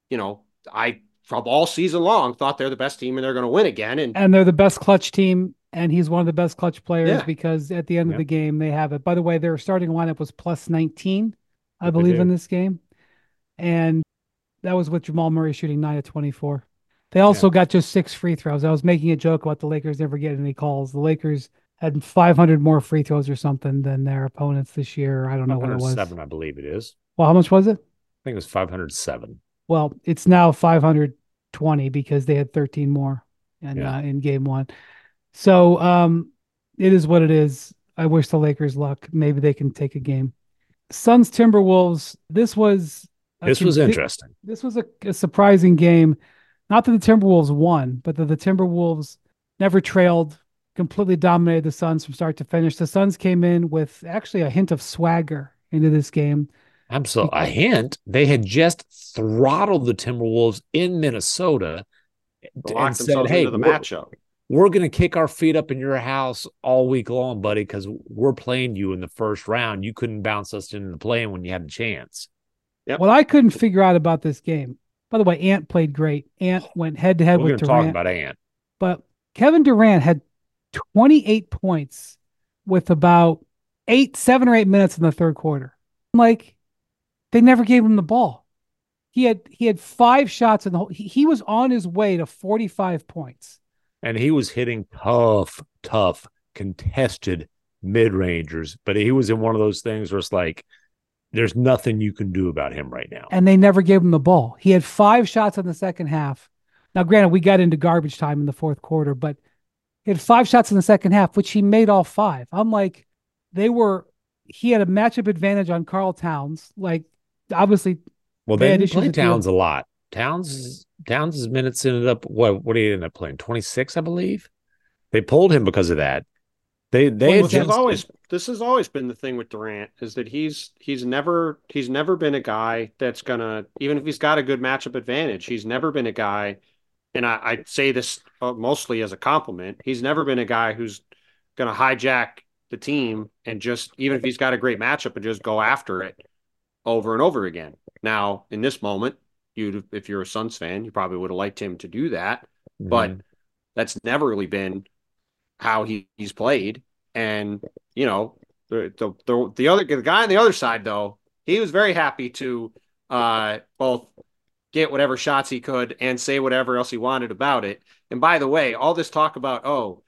I, from all season long, thought they're the best team and they're going to win again. And they're the best clutch team. And he's one of the best clutch players because at the end of the game, they have it. By the way, their starting lineup was plus 19, I believe, in this game. And that was with Jamal Murray shooting 9 of 24. They also got just 6 free throws. I was making a joke about the Lakers never getting any calls. The Lakers had 500 more free throws or something than their opponents this year. I don't know what it was. 507, I believe it is. Well, how much was it? I think it was 507. Well, it's now 520 because they had 13 more Yeah. in game one. So it is what it is. I wish the Lakers luck. Maybe they can take a game. Suns Timberwolves. This was interesting. This was a surprising game. Not that the Timberwolves won, but that the Timberwolves never trailed, completely dominated the Suns from start to finish. The Suns came in with actually a hint of swagger into this game. Absolutely. A hint. They had just throttled the Timberwolves in Minnesota and said, hey, into the matchup. We're going to kick our feet up in your house all week long, buddy, because we're playing you in the first round. You couldn't bounce us into the play-in when you had the chance. Yep. What I couldn't figure out about this game, by the way, Ant played great. Ant went head-to-head with Durant. We're going to talk about Ant. But Kevin Durant had 28 points with about 7 or 8 minutes in the third quarter. Like, they never gave him the ball. He had 5 shots in the whole. He was on his way to 45 points. And he was hitting tough, contested mid-rangers. But he was in one of those things where it's like, there's nothing you can do about him right now. And they never gave him the ball. He had 5 shots in the second half. Now, granted, we got into garbage time in the fourth quarter, but he had 5 shots in the second half, which he made all 5. I'm like, he had a matchup advantage on Karl Towns. Like, obviously, well, they didn't play Towns a lot. Towns' minutes ended up what did he end up playing? 26, I believe. They pulled him because of that. This has always been the thing with Durant is that he's never been a guy that's gonna, even if he's got a good matchup advantage, he's never been a guy, and I say this mostly as a compliment, he's never been a guy who's gonna hijack the team and just, even if he's got a great matchup, and just go after it over and over again. Now, in this moment, if you're a Suns fan, you probably would have liked him to do that, but that's never really been how he's played. And the guy on the other side, though, he was very happy to both get whatever shots he could and say whatever else he wanted about it. And by the way, all this talk about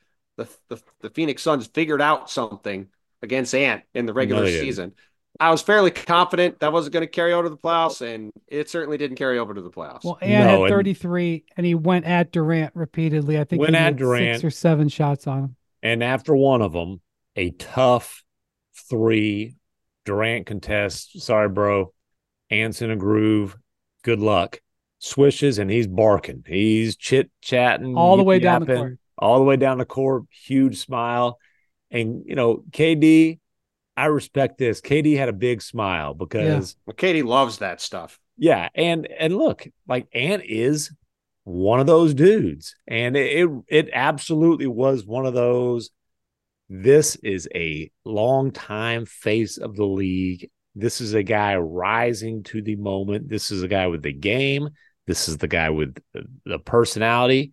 the Phoenix Suns figured out something against Ant in the regular season. I was fairly confident that wasn't going to carry over to the playoffs, and it certainly didn't carry over to the playoffs. Well, Ant had 33, and he went at Durant repeatedly. I think he had Durant 6 or 7 shots on him. And after one of them, a tough 3, Durant contests. Sorry, bro. Ant's in a groove. Good luck. Swishes, and he's barking. He's chit-chatting. All the way down the court. All the way down the court. Huge smile. And, KD, I respect this. KD had a big smile because KD loves that stuff. Yeah, and look, like Ant is one of those dudes, and it absolutely was one of those. This is a long-time face of the league. This is a guy rising to the moment. This is a guy with the game. This is the guy with the personality.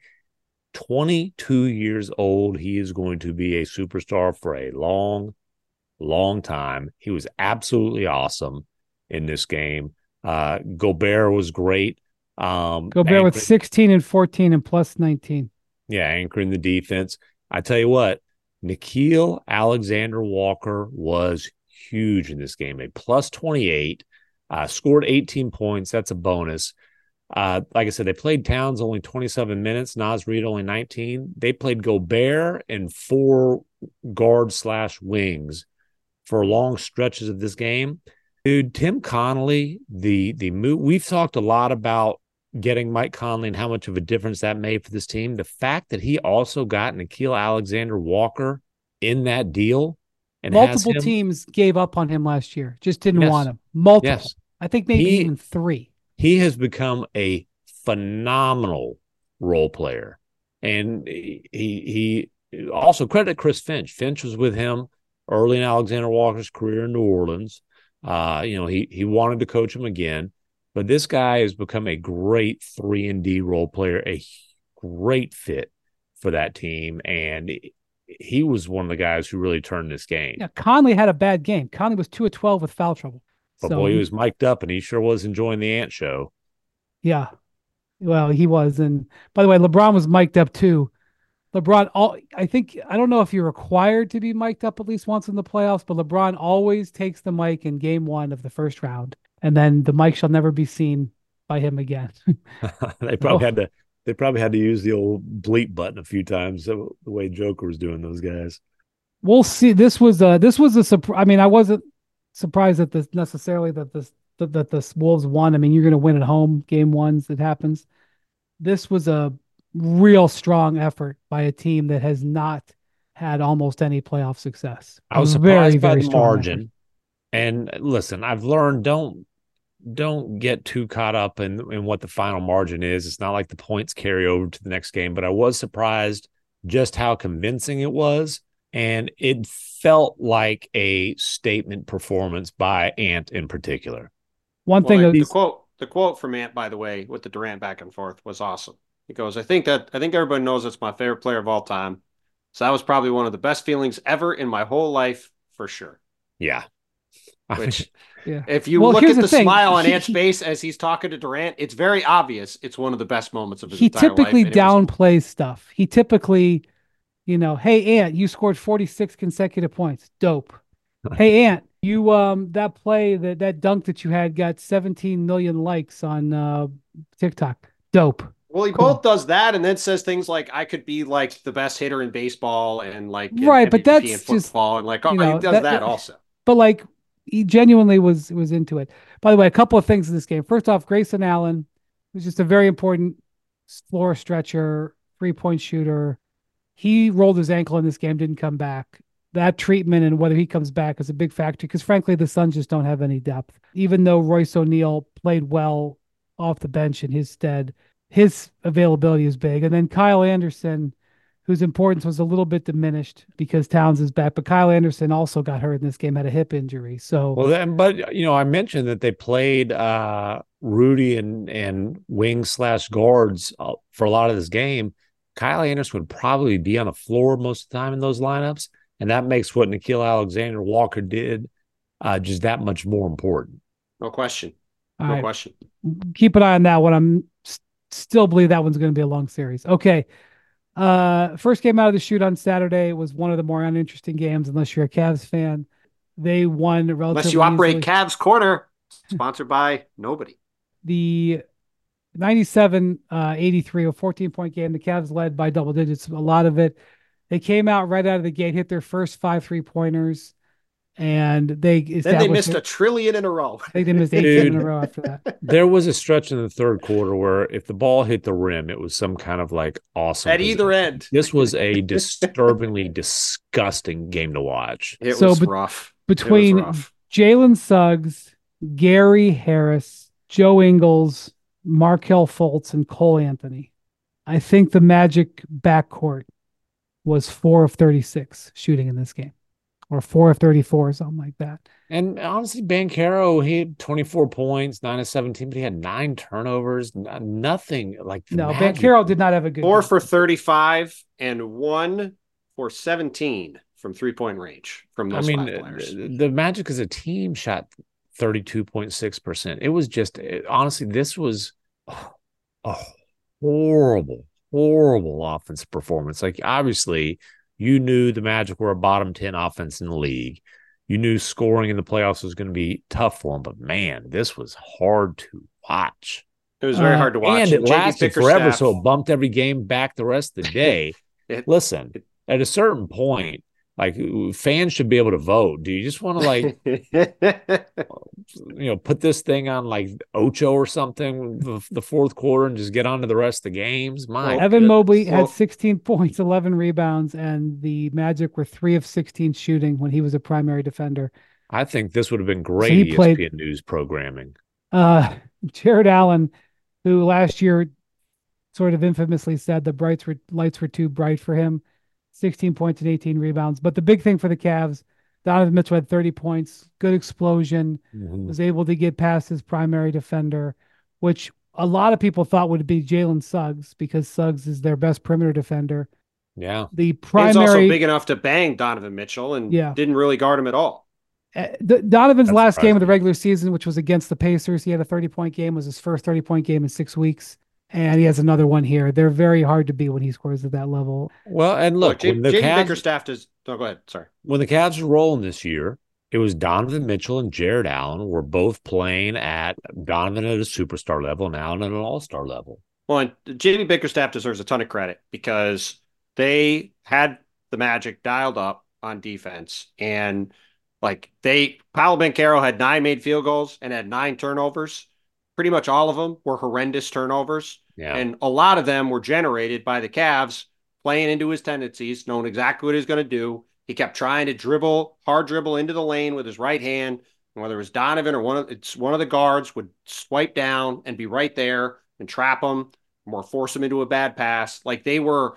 22 years old. He is going to be a superstar for a long time. He was absolutely awesome in this game. Gobert was great. Gobert with 16 and 14 and plus 19. Yeah, anchoring the defense. I tell you what, Nickeil Alexander-Walker was huge in this game. A plus 28, scored 18 points. That's a bonus. Like I said, they played Towns only 27 minutes. Naz Reid only 19. They played Gobert and 4 guard/wings for long stretches of this game. Dude, Tim Connolly, the move, we've talked a lot about getting Mike Conley and how much of a difference that made for this team. The fact that he also got Nickeil Alexander-Walker in that deal. And multiple teams gave up on him last year, just didn't want him. Multiple. Yes. I think maybe even 3. He has become a phenomenal role player. And he also credit Chris Finch. Finch was with him early in Alexander Walker's career in New Orleans. He wanted to coach him again, but this guy has become a great 3-and-D role player, a great fit for that team, and he was one of the guys who really turned this game. Yeah, Conley had a bad game. Conley was 2 of 12 with foul trouble. But boy, he was mic'd up, and he sure was enjoying the Ant show. Yeah, well, he was. And by the way, LeBron was mic'd up too. LeBron, I don't know if you're required to be mic'd up at least once in the playoffs, but LeBron always takes the mic in game one of the first round, and then the mic shall never be seen by him again. They probably had to use the old bleep button a few times, the way Joker was doing those guys. We'll see. This was a surprise. I mean, I wasn't surprised that this necessarily that the Wolves won. I mean, you're going to win at home game ones. It happens. This was a real strong effort by a team that has not had almost any playoff success. I was surprised by the margin. Effort. And listen, I've learned don't get too caught up in what the final margin is. It's not like the points carry over to the next game, but I was surprised just how convincing it was. And it felt like a statement performance by Ant in particular. The quote from Ant, by the way, with the Durant back and forth was awesome. He goes, I think everybody knows it's my favorite player of all time. So that was probably one of the best feelings ever in my whole life, for sure. Yeah. Which, if you look at the smile on Ant's face as he's talking to Durant, it's very obvious it's one of the best moments of his entire life. He typically downplays stuff. He typically, hey, Ant, you scored 46 consecutive points. Dope. Hey, Ant, you that play, that dunk that you had got 17 million likes on TikTok. Dope. Well, he both does that and then says things like, I could be like the best hitter in baseball and like right, but that's in football, and like he does that also. But like he genuinely was into it. By the way, a couple of things in this game. First off, Grayson Allen was just a very important floor stretcher, 3-point shooter. He rolled his ankle in this game, didn't come back. That treatment and whether he comes back is a big factor because frankly, the Suns just don't have any depth. Even though Royce O'Neal played well off the bench in his stead, his availability is big. And then Kyle Anderson, whose importance was a little bit diminished because Towns is back, but Kyle Anderson also got hurt in this game, had a hip injury. So, I mentioned that they played Rudy and wing/guards for a lot of this game. Kyle Anderson would probably be on the floor most of the time in those lineups, and that makes what Nickeil Alexander-Walker did just that much more important. No question. No question. Keep an eye on that one. Still believe that one's going to be a long series. Okay. First game out of the shoot on Saturday was one of the more uninteresting games, unless you're a Cavs fan. They won relatively unless you operate easily. Cavs Corner, sponsored by nobody. The 97-83, a 14-point game. The Cavs led by double digits. A lot of it. They came out right out of the gate, hit their first 5 3-pointers. And they missed a trillion in a row. I think they missed 18 in a row after that. There was a stretch in the third quarter where if the ball hit the rim, it was some kind of like awesome at either end. This was a disturbingly disgusting game to watch. It was rough. Between Jalen Suggs, Gary Harris, Joe Ingles, Markelle Fultz, and Cole Anthony, I think the Magic backcourt was 4 of 36 shooting in this game. Or 4 of 34, something like that. And honestly, Banchero, he had 24 points, 9 of 17, but he had 9 turnovers. Nothing like no. Banchero did not have a good 4 for 35 and 1 for 17 from 3-point range from those 5 players. The Magic as a team shot 32.6%. It was just honestly, this was a horrible offensive performance. Like obviously. You knew the Magic were a bottom 10 offense in the league. You knew scoring in the playoffs was going to be tough for them. But, man, this was hard to watch. It was very hard to watch. And it lasted forever, so it bumped every game back the rest of the day. Listen, at a certain point, like fans should be able to vote. Do you just want to like, put this thing on like Ocho or something the fourth quarter and just get on to the rest of the games? Evan Mobley had 16 points, 11 rebounds, and the Magic were 3 of 16 shooting when he was a primary defender. I think this would have been great ESPN News programming. Jared Allen, who last year sort of infamously said the lights were too bright for him. 16 points and 18 rebounds. But the big thing for the Cavs, Donovan Mitchell had 30 points, good explosion, was able to get past his primary defender, which a lot of people thought would be Jalen Suggs because Suggs is their best perimeter defender. Yeah. The primary... He's also big enough to bang Donovan Mitchell and didn't really guard him at all. Donovan's last game of the regular season, which was against the Pacers, he had a 30-point game, was his first 30-point game in 6 weeks. and he has another one here. They're very hard to beat when he scores at that level. Well, and look, when the Jamie Cavs, Bickerstaff does. Oh, go ahead. Sorry. when the Cavs were rolling this year, it was Donovan Mitchell and Jared Allen were both playing at Donovan at a superstar level and Allen at an all-star level. Well, and Jamie Bickerstaff deserves a ton of credit because they had the Magic dialed up on defense, and Paolo Banchero had 9 made field goals and had 9 turnovers. Pretty much all of them were horrendous turnovers, and a lot of them were generated by the Cavs playing into his tendencies, knowing exactly what he was going to do. He kept trying to hard dribble into the lane with his right hand, and whether it was Donovan or one of the guards would swipe down and be right there and trap him or force him into a bad pass. Like they were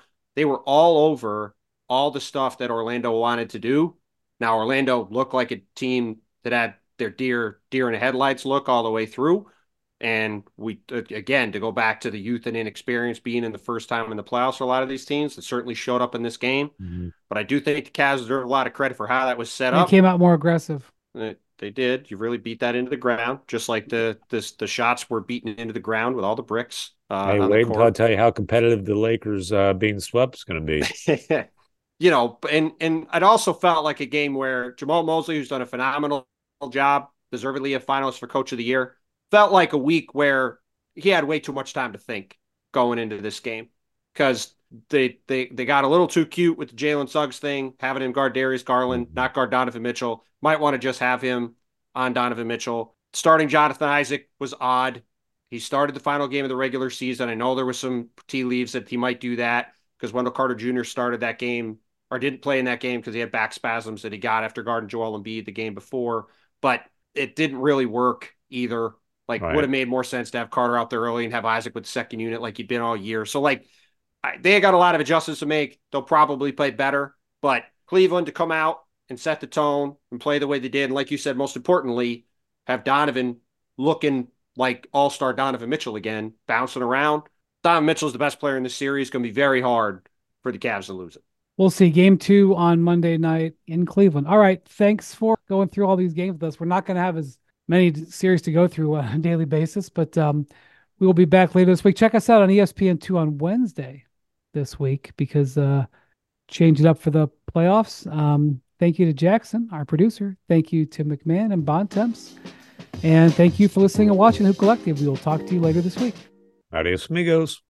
all over all the stuff that Orlando wanted to do. Now Orlando looked like a team that had their deer in the headlights look all the way through. And we, again, to go back to the youth and inexperience being in the first time in the playoffs for a lot of these teams, that certainly showed up in this game. Mm-hmm. But I do think the Cavs deserve a lot of credit for how that was set up. They came out more aggressive. They did. You really beat that into the ground, just like the shots were beaten into the ground with all the bricks. Hey, wait until I tell you how competitive the Lakers being swept is going to be. You know, and it also felt like a game where Jamal Mosley, who's done a phenomenal job, deservedly a finalist for Coach of the Year, felt like a week where he had way too much time to think going into this game because they got a little too cute with the Jalen Suggs thing, having him guard Darius Garland, not guard Donovan Mitchell. Might want to just have him on Donovan Mitchell. Starting Jonathan Isaac was odd. He started the final game of the regular season. I know there was some tea leaves that he might do that because Wendell Carter Jr. started that game or didn't play in that game because he had back spasms that he got after guarding Joel Embiid the game before. But it didn't really work either. Would have made more sense to have Carter out there early and have Isaac with the second unit like he'd been all year. So, they got a lot of adjustments to make. They'll probably play better. But Cleveland to come out and set the tone and play the way they did. And like you said, most importantly, have Donovan looking like all-star Donovan Mitchell again, bouncing around. Donovan Mitchell's the best player in this series. It's going to be very hard for the Cavs to lose it. We'll see. Game 2 on Monday night in Cleveland. All right. Thanks for going through all these games with us. We're not going to have as many series to go through on a daily basis, but we will be back later this week. Check us out on ESPN2 on Wednesday this week because change it up for the playoffs. Thank you to Jackson, our producer. Thank you to McMahon and Bontemps. And thank you for listening and watching Hoop Collective. We will talk to you later this week. Adios, amigos.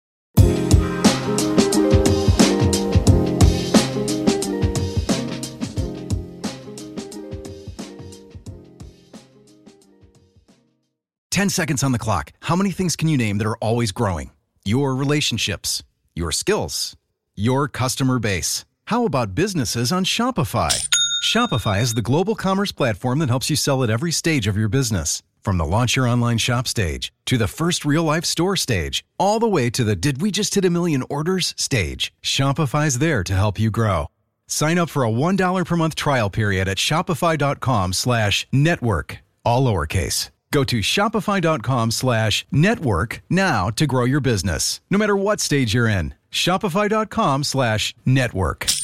Ten seconds on the clock. How many things can you name that are always growing? Your relationships, your skills, your customer base. How about businesses on Shopify? Shopify is the global commerce platform that helps you sell at every stage of your business. From the launch your online shop stage to the first real-life store stage, all the way to the did we just hit a million orders stage. Shopify's there to help you grow. Sign up for a $1 per month trial period at shopify.com/network, all lowercase. Go to shopify.com/network now to grow your business, no matter what stage you're in. Shopify.com/network.